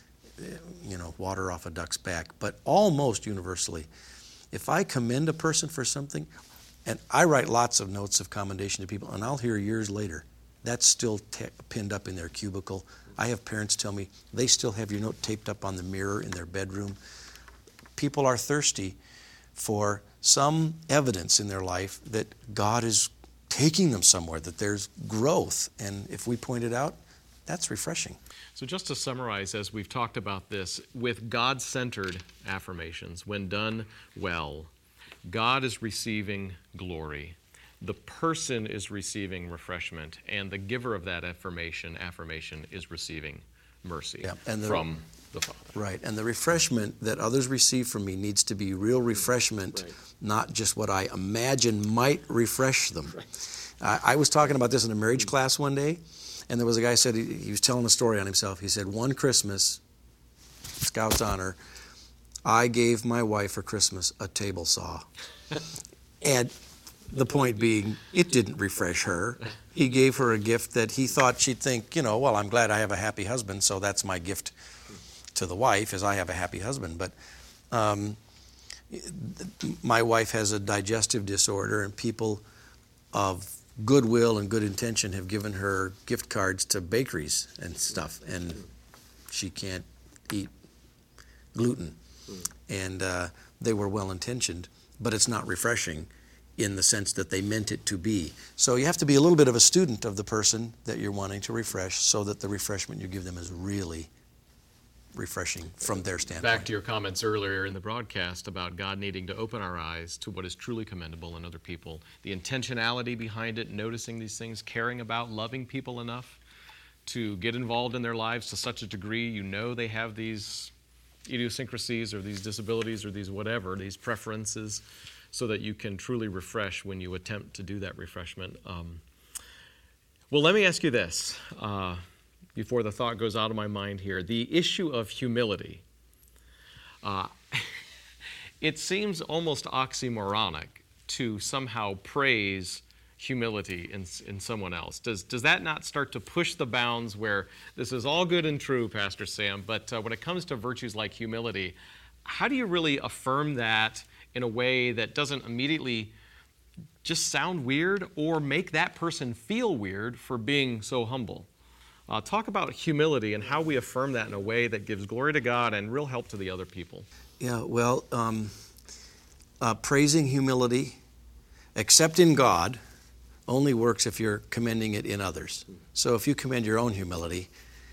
you know, water off a duck's back. But almost universally, if I commend a person for something, and I write lots of notes of commendation to people, and I'll hear years later, that's still t- pinned up in their cubicle. I have parents tell me they still have your note taped up on the mirror in their bedroom. People are thirsty for some evidence in their life that God is taking them somewhere, that there's growth. And if we point it out, that's refreshing. So just to summarize, as we've talked about this, with God-centered affirmations, when done well, God is receiving glory. The person is receiving refreshment, and the giver of that affirmation, affirmation is receiving mercy yeah, and the, from the Father. Right, and the refreshment that others receive from me needs to be real refreshment, right. Not just what I imagine might refresh them. Right. I, I was talking about this in a marriage class one day, and there was a guy who said, he, he was telling a story on himself. He said, one Christmas, Scout's honor, I gave my wife for Christmas a table saw. And the point being, it didn't refresh her. He gave her a gift that he thought she'd think, you know, well, I'm glad I have a happy husband, so that's my gift to the wife, is I have a happy husband. But um, my wife has a digestive disorder, and people of goodwill and good intention have given her gift cards to bakeries and stuff, and she can't eat gluten. And uh, they were well-intentioned, but it's not refreshing in the sense that they meant it to be. So you have to be a little bit of a student of the person that you're wanting to refresh, so that the refreshment you give them is really refreshing from their standpoint. Back to your comments earlier in the broadcast about God needing to open our eyes to what is truly commendable in other people. The intentionality behind it, noticing these things, caring about, loving people enough to get involved in their lives to such a degree you know they have these idiosyncrasies or these disabilities or these whatever, these preferences, so that you can truly refresh when you attempt to do that refreshment. Um, well, let me ask you this, uh, before the thought goes out of my mind here. The issue of humility. Uh, it seems almost oxymoronic to somehow praise humility in, in someone else? Does, does that not start to push the bounds where this is all good and true, Pastor Sam, but uh, when it comes to virtues like humility, how do you really affirm that in a way that doesn't immediately just sound weird or make that person feel weird for being so humble? Uh, talk about humility and how we affirm that in a way that gives glory to God and real help to the other people. Yeah, well, um, uh, praising humility, except in God, only works if you're commending it in others. So if you commend your own humility,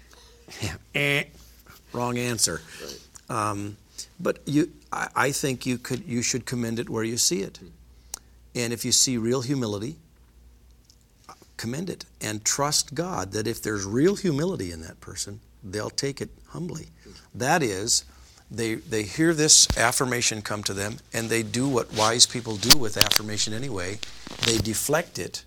eh, wrong answer. Um, but you, I, I think you could, you should commend it where you see it. And if you see real humility, commend it and trust God that if there's real humility in that person, they'll take it humbly. That is, they they hear this affirmation come to them, and they do what wise people do with affirmation anyway. They deflect it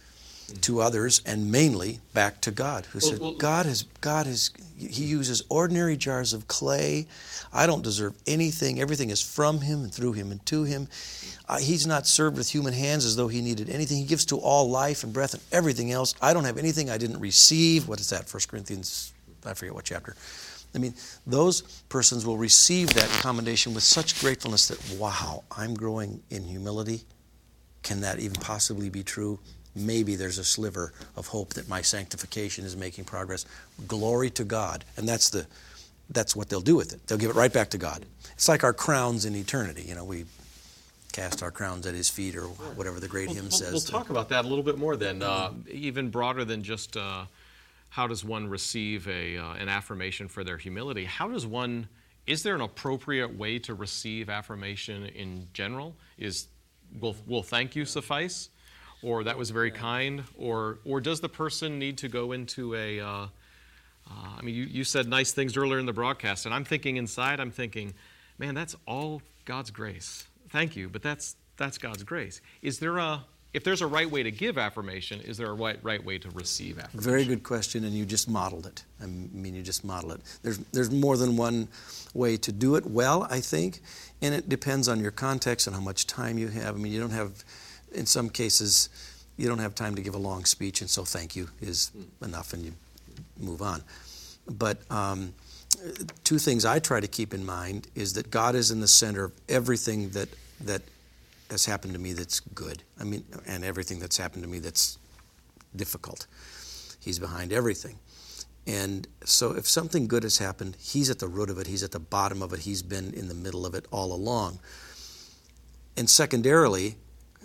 to others and mainly back to God, who said, well, well, God has, God has, He uses ordinary jars of clay. I don't deserve anything. Everything is from Him and through Him and to Him. Uh, he's not served with human hands as though He needed anything. He gives to all life and breath and everything else. I don't have anything I didn't receive. What is that? First Corinthians, I forget what chapter. I mean, those persons will receive that commendation with such gratefulness that, wow, I'm growing in humility. Can that even possibly be true? Maybe there's a sliver of hope that my sanctification is making progress. Glory to God. And that's the that's what they'll do with it. They'll give it right back to God. It's like our crowns in eternity. You know, we cast our crowns at His feet, or whatever the great we'll, hymn we'll, says. We'll talk about that a little bit more then, uh, even broader than just uh, how does one receive a uh, an affirmation for their humility. How does one, is there an appropriate way to receive affirmation in general? Is, will, will thank you suffice? Or that was very kind, or or does the person need to go into a, uh, uh, I mean, you, you said nice things earlier in the broadcast, and I'm thinking inside, I'm thinking, man, that's all God's grace. Thank you, but that's that's God's grace. Is there a, if there's a right way to give affirmation, is there a right, right way to receive affirmation? Very good question, and you just modeled it. I mean, you just modeled it. There's there's more than one way to do it well, I think, and it depends on your context and how much time you have. I mean, you don't have... In some cases, you don't have time to give a long speech, and so thank you is enough, and you move on. But um, two things I try to keep in mind is that God is in the center of everything that that has happened to me that's good. I mean, and everything that's happened to me that's difficult. He's behind everything. And so if something good has happened, He's at the root of it. He's at the bottom of it. He's been in the middle of it all along. And secondarily,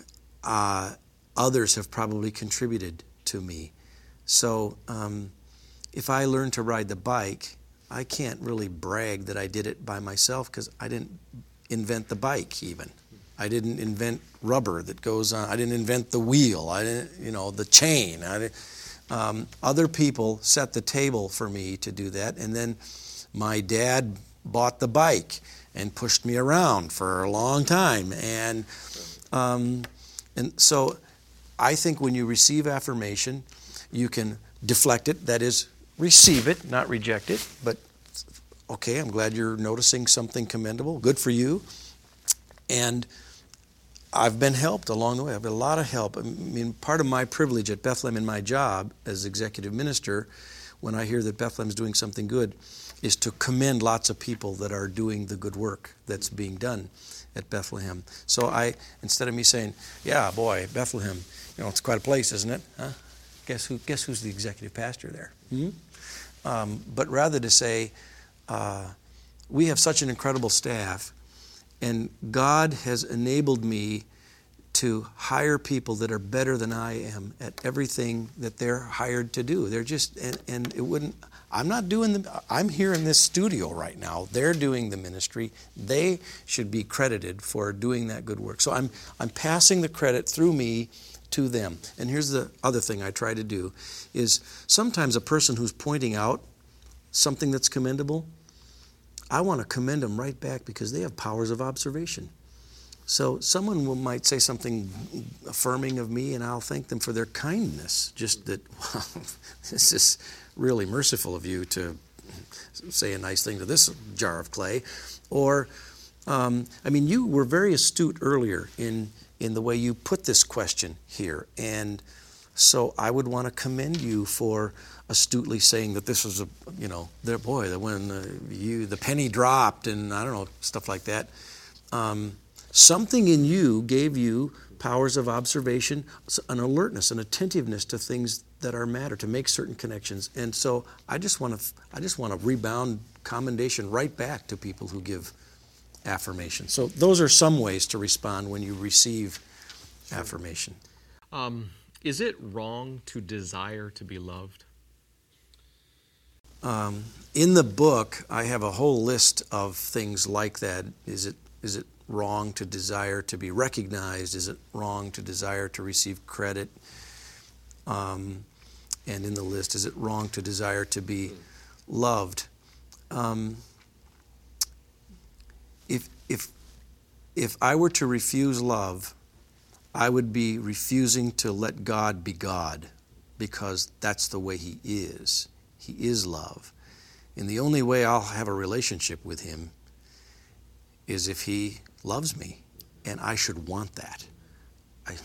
Uh, others have probably contributed to me. So um, if I learn to ride the bike, I can't really brag that I did it by myself because I didn't invent the bike even. I didn't invent rubber that goes on. I didn't invent the wheel. I didn't, you know, the chain. I didn't, um, other people set the table for me to do that. And then my dad bought the bike and pushed me around for a long time. And um, And so I think when you receive affirmation, you can deflect it, that is, receive it, not reject it, but okay, I'm glad you're noticing something commendable, good for you. And I've been helped along the way. I've had a lot of help. I mean, part of my privilege at Bethlehem in my job as executive minister, when I hear that Bethlehem's doing something good, is to commend lots of people that are doing the good work that's being done at Bethlehem. So I, instead of me saying, yeah, boy, Bethlehem, you know, it's quite a place, isn't it? Huh? Guess who? Guess who's the executive pastor there? Hmm? Um, but rather to say, uh, we have such an incredible staff, and God has enabled me to hire people that are better than I am at everything that they're hired to do. They're just, and, and it wouldn't, I'm not doing the, I'm here in this studio right now. They're doing the ministry. They should be credited for doing that good work. So I'm, I'm passing the credit through me to them. And here's the other thing I try to do is sometimes a person who's pointing out something that's commendable, I want to commend them right back because they have powers of observation. So someone will, might say something affirming of me, and I'll thank them for their kindness. Just that, wow, this is really merciful of you to say a nice thing to this jar of clay. Or, um, I mean, you were very astute earlier in in the way you put this question here. And so I would want to commend you for astutely saying that this was a, you know, there, boy, when uh, you the penny dropped and I don't know, stuff like that. Um, something in you gave you powers of observation, an alertness, an attentiveness to things that are matter, to make certain connections. And so I just want to, I just want to rebound commendation right back to people who give affirmation. So those are some ways to respond when you receive affirmation. Um, is it wrong to desire to be loved? Um, in the book, I have a whole list of things like that. Is it is it wrong to desire to be recognized? Is it wrong to desire to receive credit? Um, and in the list, is it wrong to desire to be loved? Um, if if if I were to refuse love, I would be refusing to let God be God, because that's the way He is. He is love. And the only way I'll have a relationship with Him is if He loves me, and I should want that. I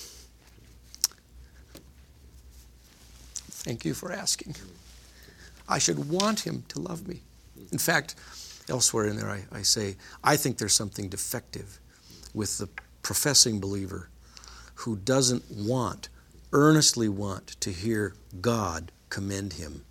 Thank you for asking. I should want Him to love me. In fact, elsewhere in there I, I say, I think there's something defective with the professing believer who doesn't want, earnestly want to hear God commend him.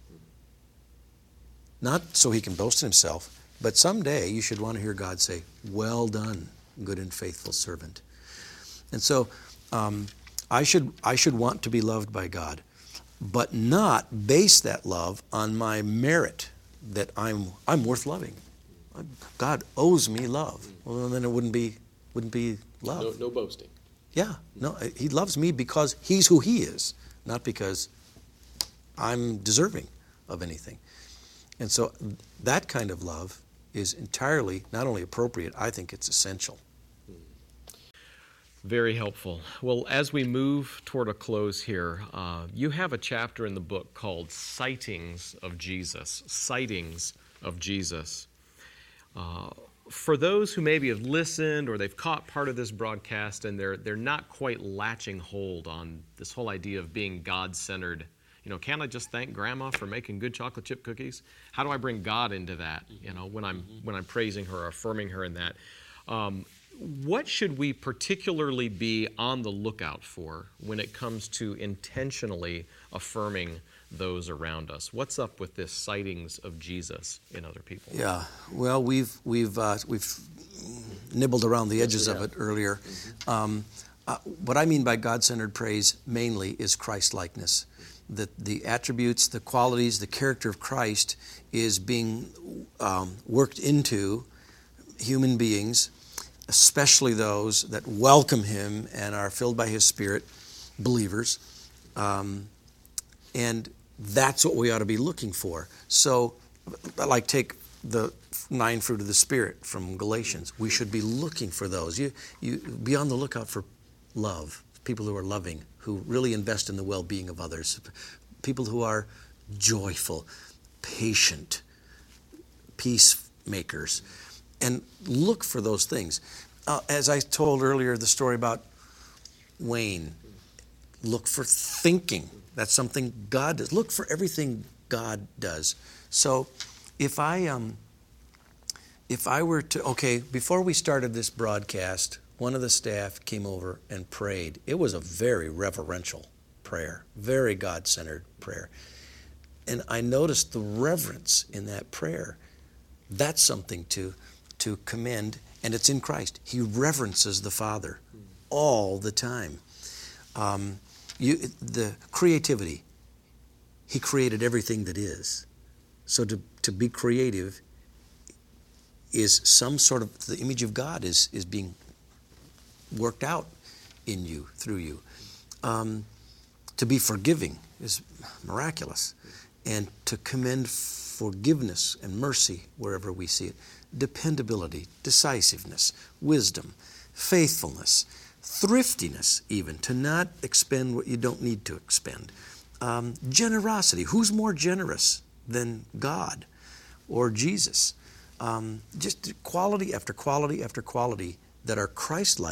Not so he can boast in himself, but someday you should want to hear God say, well done, good and faithful servant. And so um, I should I should want to be loved by God, but not base that love on my merit that I'm I'm worth loving. God owes me love. Well, then it wouldn't be wouldn't be love. No, no boasting. Yeah, no, He loves me because He's who He is, not because I'm deserving of anything. And so that kind of love is entirely not only appropriate, I think it's essential. Very helpful. Well, as we move toward a close here, uh, you have a chapter in the book called Sightings of Jesus. Sightings of Jesus. Uh, for those who maybe have listened or they've caught part of this broadcast and they're they're not quite latching hold on this whole idea of being God-centered. You know, can I just thank Grandma for making good chocolate chip cookies? How do I bring God into that? You know, when I'm when I'm praising her, or affirming her in that. Um, what should we particularly be on the lookout for when it comes to intentionally affirming those around us? What's up with this sightings of Jesus in other people? Yeah, well, we've we've uh, we've nibbled around the edges yes, of it earlier. Mm-hmm. Um, uh, what I mean by God-centered praise mainly is Christ-likeness. That the attributes, the qualities, the character of Christ is being um, worked into human beings, especially those that welcome Him and are filled by His Spirit, believers. Um, and that's what we ought to be looking for. So, like take the nine fruit of the Spirit from Galatians. We should be looking for those. You, you be on the lookout for love, people who are loving, who really invest in the well-being of others, people who are joyful, patient, peacemakers, and look for those things. Uh, as I told earlier, the story about Wayne, look for thinking. That's something God does. Look for everything God does. So if I um, if I were to, okay, before we started this broadcast, one of the staff came over and prayed. It was a very reverential prayer, very God-centered prayer. And I noticed the reverence in that prayer. That's something to, to commend, and it's in Christ. He reverences the Father all the time. Um, you, the creativity, He created everything that is. So to, to be creative is some sort of, the image of God is, is being worked out in you, through you. Um, to be forgiving is miraculous. And to commend forgiveness and mercy wherever we see it. Dependability, decisiveness, wisdom, faithfulness, thriftiness even, to not expend what you don't need to expend. Um, generosity. Who's more generous than God or Jesus? Um, just quality after quality after quality that are Christ-like,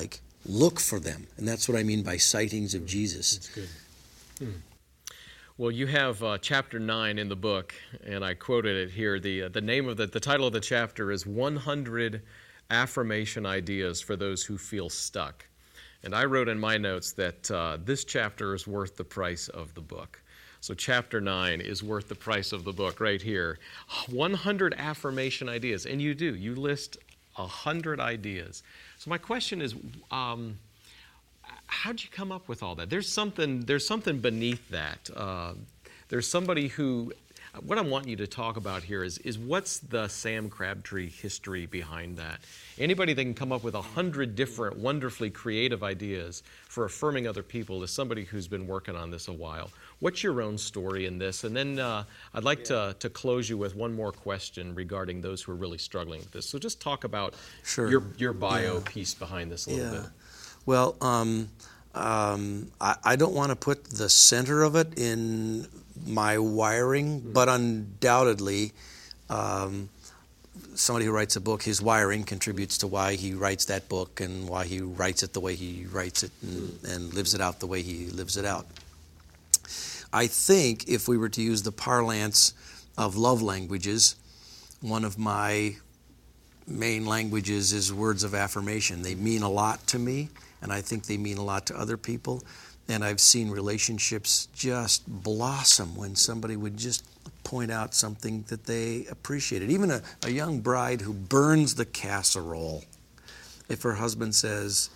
look for them. And that's what I mean by sightings of Jesus. That's good. Hmm. Well, you have uh, chapter nine in the book, and I quoted it here. The uh, the name of the, the title of the chapter is one hundred Affirmation Ideas for Those Who Feel Stuck. And I wrote in my notes that uh, this chapter is worth the price of the book. So chapter nine is worth the price of the book right here. one hundred affirmation ideas. And you do. You list one hundred ideas. So my question is, um, how'd you come up with all that? There's something, there's something beneath that. Uh, there's somebody who, what I want you to talk about here is, is what's the Sam Crabtree history behind that? Anybody that can come up with a hundred different wonderfully creative ideas for affirming other people is somebody who's been working on this a while. What's your own story in this? And then uh, I'd like to, to close you with one more question regarding those who are really struggling with this. So just talk about sure. your, your bio yeah. piece behind this a little yeah. bit. Well, um, um, I, I don't want to put the center of it in my wiring, mm-hmm. but undoubtedly, um, somebody who writes a book, his wiring contributes to why he writes that book and why he writes it the way he writes it and, mm-hmm. and lives it out the way he lives it out. I think if we were to use the parlance of love languages, one of my main languages is words of affirmation. They mean a lot to me, and I think they mean a lot to other people. And I've seen relationships just blossom when somebody would just point out something that they appreciated. Even a, a young bride who burns the casserole, if her husband says,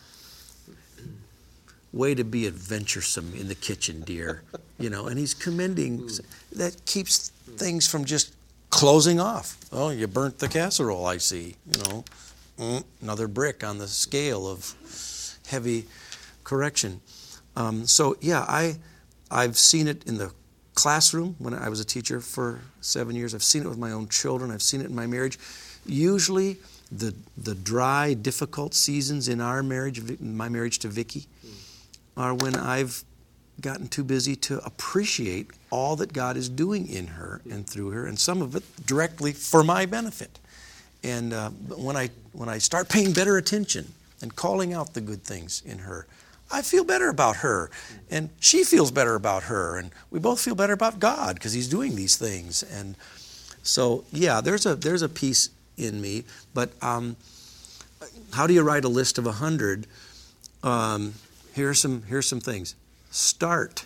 "Way to be adventuresome in the kitchen, dear," you know, and he's commending, that keeps things from just closing off. "Oh, you burnt the casserole, I see," you know, mm, another brick on the scale of heavy correction. Um, so yeah, I, I've seen it in the classroom when I was a teacher for seven years. I've seen it with my own children. I've seen it in my marriage. Usually, the the dry, difficult seasons in our marriage, my marriage to Vicki, are when I've gotten too busy to appreciate all that God is doing in her and through her, and some of it directly for my benefit. And uh, when I when I start paying better attention and calling out the good things in her, I feel better about her, and she feels better about her, and we both feel better about God because He's doing these things. And so, yeah, there's a there's a piece in me. But um, how do you write a list of a hundred? Um, here's some here's some things. Start.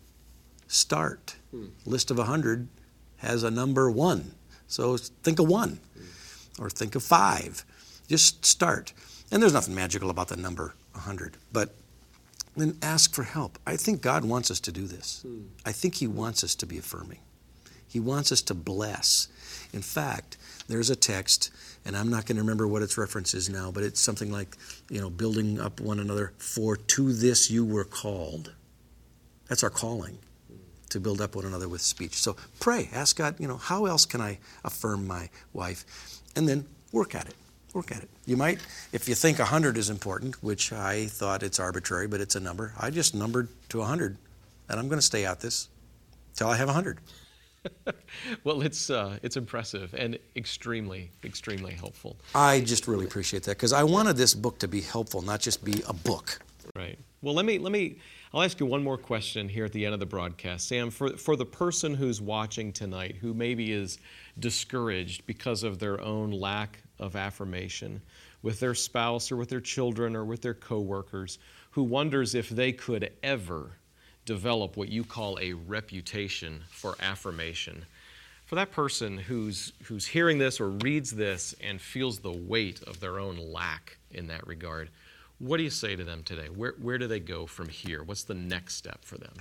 Start. Hmm. List of a hundred has a number one, so think of one, hmm. or think of five. Just start. And there's nothing magical about the number a hundred, but then ask for help. I think God wants us to do this. Hmm. I think He wants us to be affirming. He wants us to bless. In fact, there's a text, and I'm not going to remember what its reference is now, but it's something like, you know, building up one another. For to this you were called. That's our calling, to build up one another with speech. So pray, ask God, you know, how else can I affirm my wife? And then work at it. Work at it. You might, if you think one hundred is important, which I thought it's arbitrary, but it's a number, I just numbered to one hundred, and I'm going to stay at this till I have one hundred. Well, it's uh, it's impressive and extremely, extremely helpful. I just really appreciate that, because I wanted this book to be helpful, not just be a book. Right. Well, let me, let me, I'll ask you one more question here at the end of the broadcast. Sam, for, for the person who's watching tonight who maybe is discouraged because of their own lack of affirmation with their spouse or with their children or with their coworkers, who wonders if they could ever develop what you call a reputation for affirmation. For that person who's who's hearing this or reads this and feels the weight of their own lack in that regard, what do you say to them today? Where where do they go from here? What's the next step for them?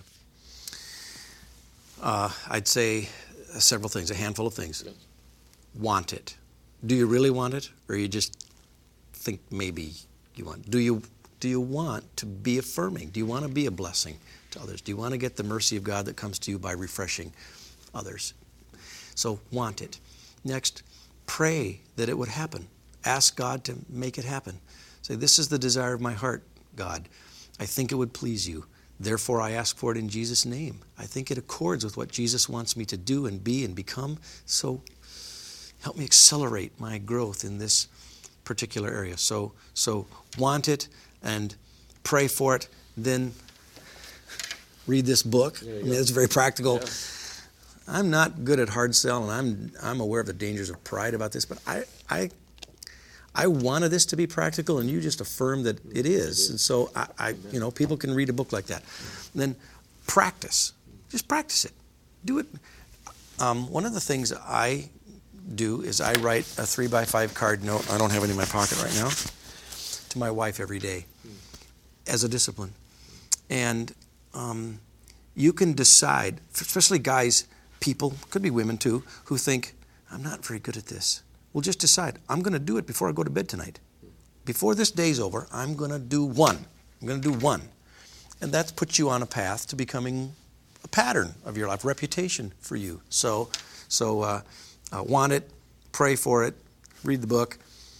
Uh, I'd say several things, a handful of things. Want it. Do you really want it, or you just think maybe you want it? Do you, do you want to be affirming? Do you want to be a blessing to others? Do you want to get the mercy of God that comes to you by refreshing others? So want it. Next, pray that it would happen. Ask God to make it happen. Say, this is the desire of my heart, God. I think it would please you. Therefore, I ask for it in Jesus' name. I think it accords with what Jesus wants me to do and be and become. So help me accelerate my growth in this particular area. So, so want it, and pray for it, then read this book. I mean, it's very practical. Yeah. I'm not good at hard sell, and I'm I'm aware of the dangers of pride about this, but I I I wanted this to be practical, and you just affirmed that it is. And so I, I you know, people can read a book like that. And then practice. Just practice it. Do it. Um, one of the things I do is I write a three by five card note. I don't have any in my pocket right now. To my wife every day, as a discipline. And um, you can decide, especially guys, people, could be women too, who think, I'm not very good at this. Well, just decide, I'm going to do it before I go to bed tonight. Before this day's over, I'm going to do one. I'm going to do one. And that puts you on a path to becoming a pattern of your life, reputation for you. So, so uh, uh, want it, pray for it, read the book,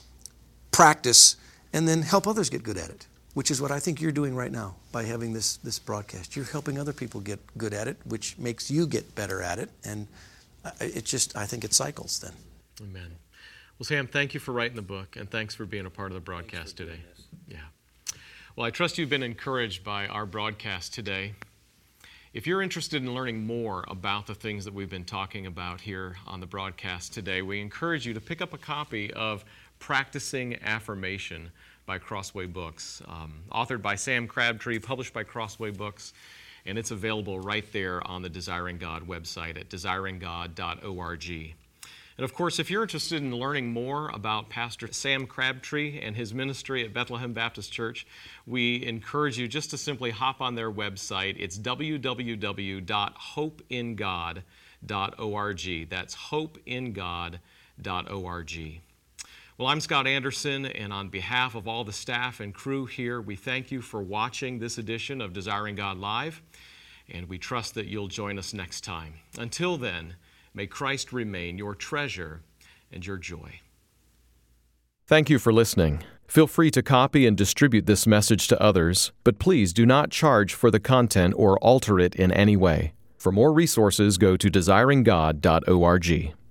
practice, and then help others get good at it, which is what I think you're doing right now by having this, this broadcast. You're helping other people get good at it, which makes you get better at it. And it just, I think it cycles then. Amen. Well, Sam, thank you for writing the book, and thanks for being a part of the broadcast today. Yeah. Well, I trust you've been encouraged by our broadcast today. If you're interested in learning more about the things that we've been talking about here on the broadcast today, we encourage you to pick up a copy of Practicing Affirmation by Crossway Books, um, authored by Sam Crabtree, published by Crossway Books, and it's available right there on the Desiring God website at desiring god dot org. And of course, if you're interested in learning more about Pastor Sam Crabtree and his ministry at Bethlehem Baptist Church, we encourage you just to simply hop on their website. It's w w w dot hope in god dot org. That's hope in god dot org. Well, I'm Scott Anderson, and on behalf of all the staff and crew here, we thank you for watching this edition of Desiring God Live, and we trust that you'll join us next time. Until then, may Christ remain your treasure and your joy. Thank you for listening. Feel free to copy and distribute this message to others, but please do not charge for the content or alter it in any way. For more resources, go to desiring god dot org.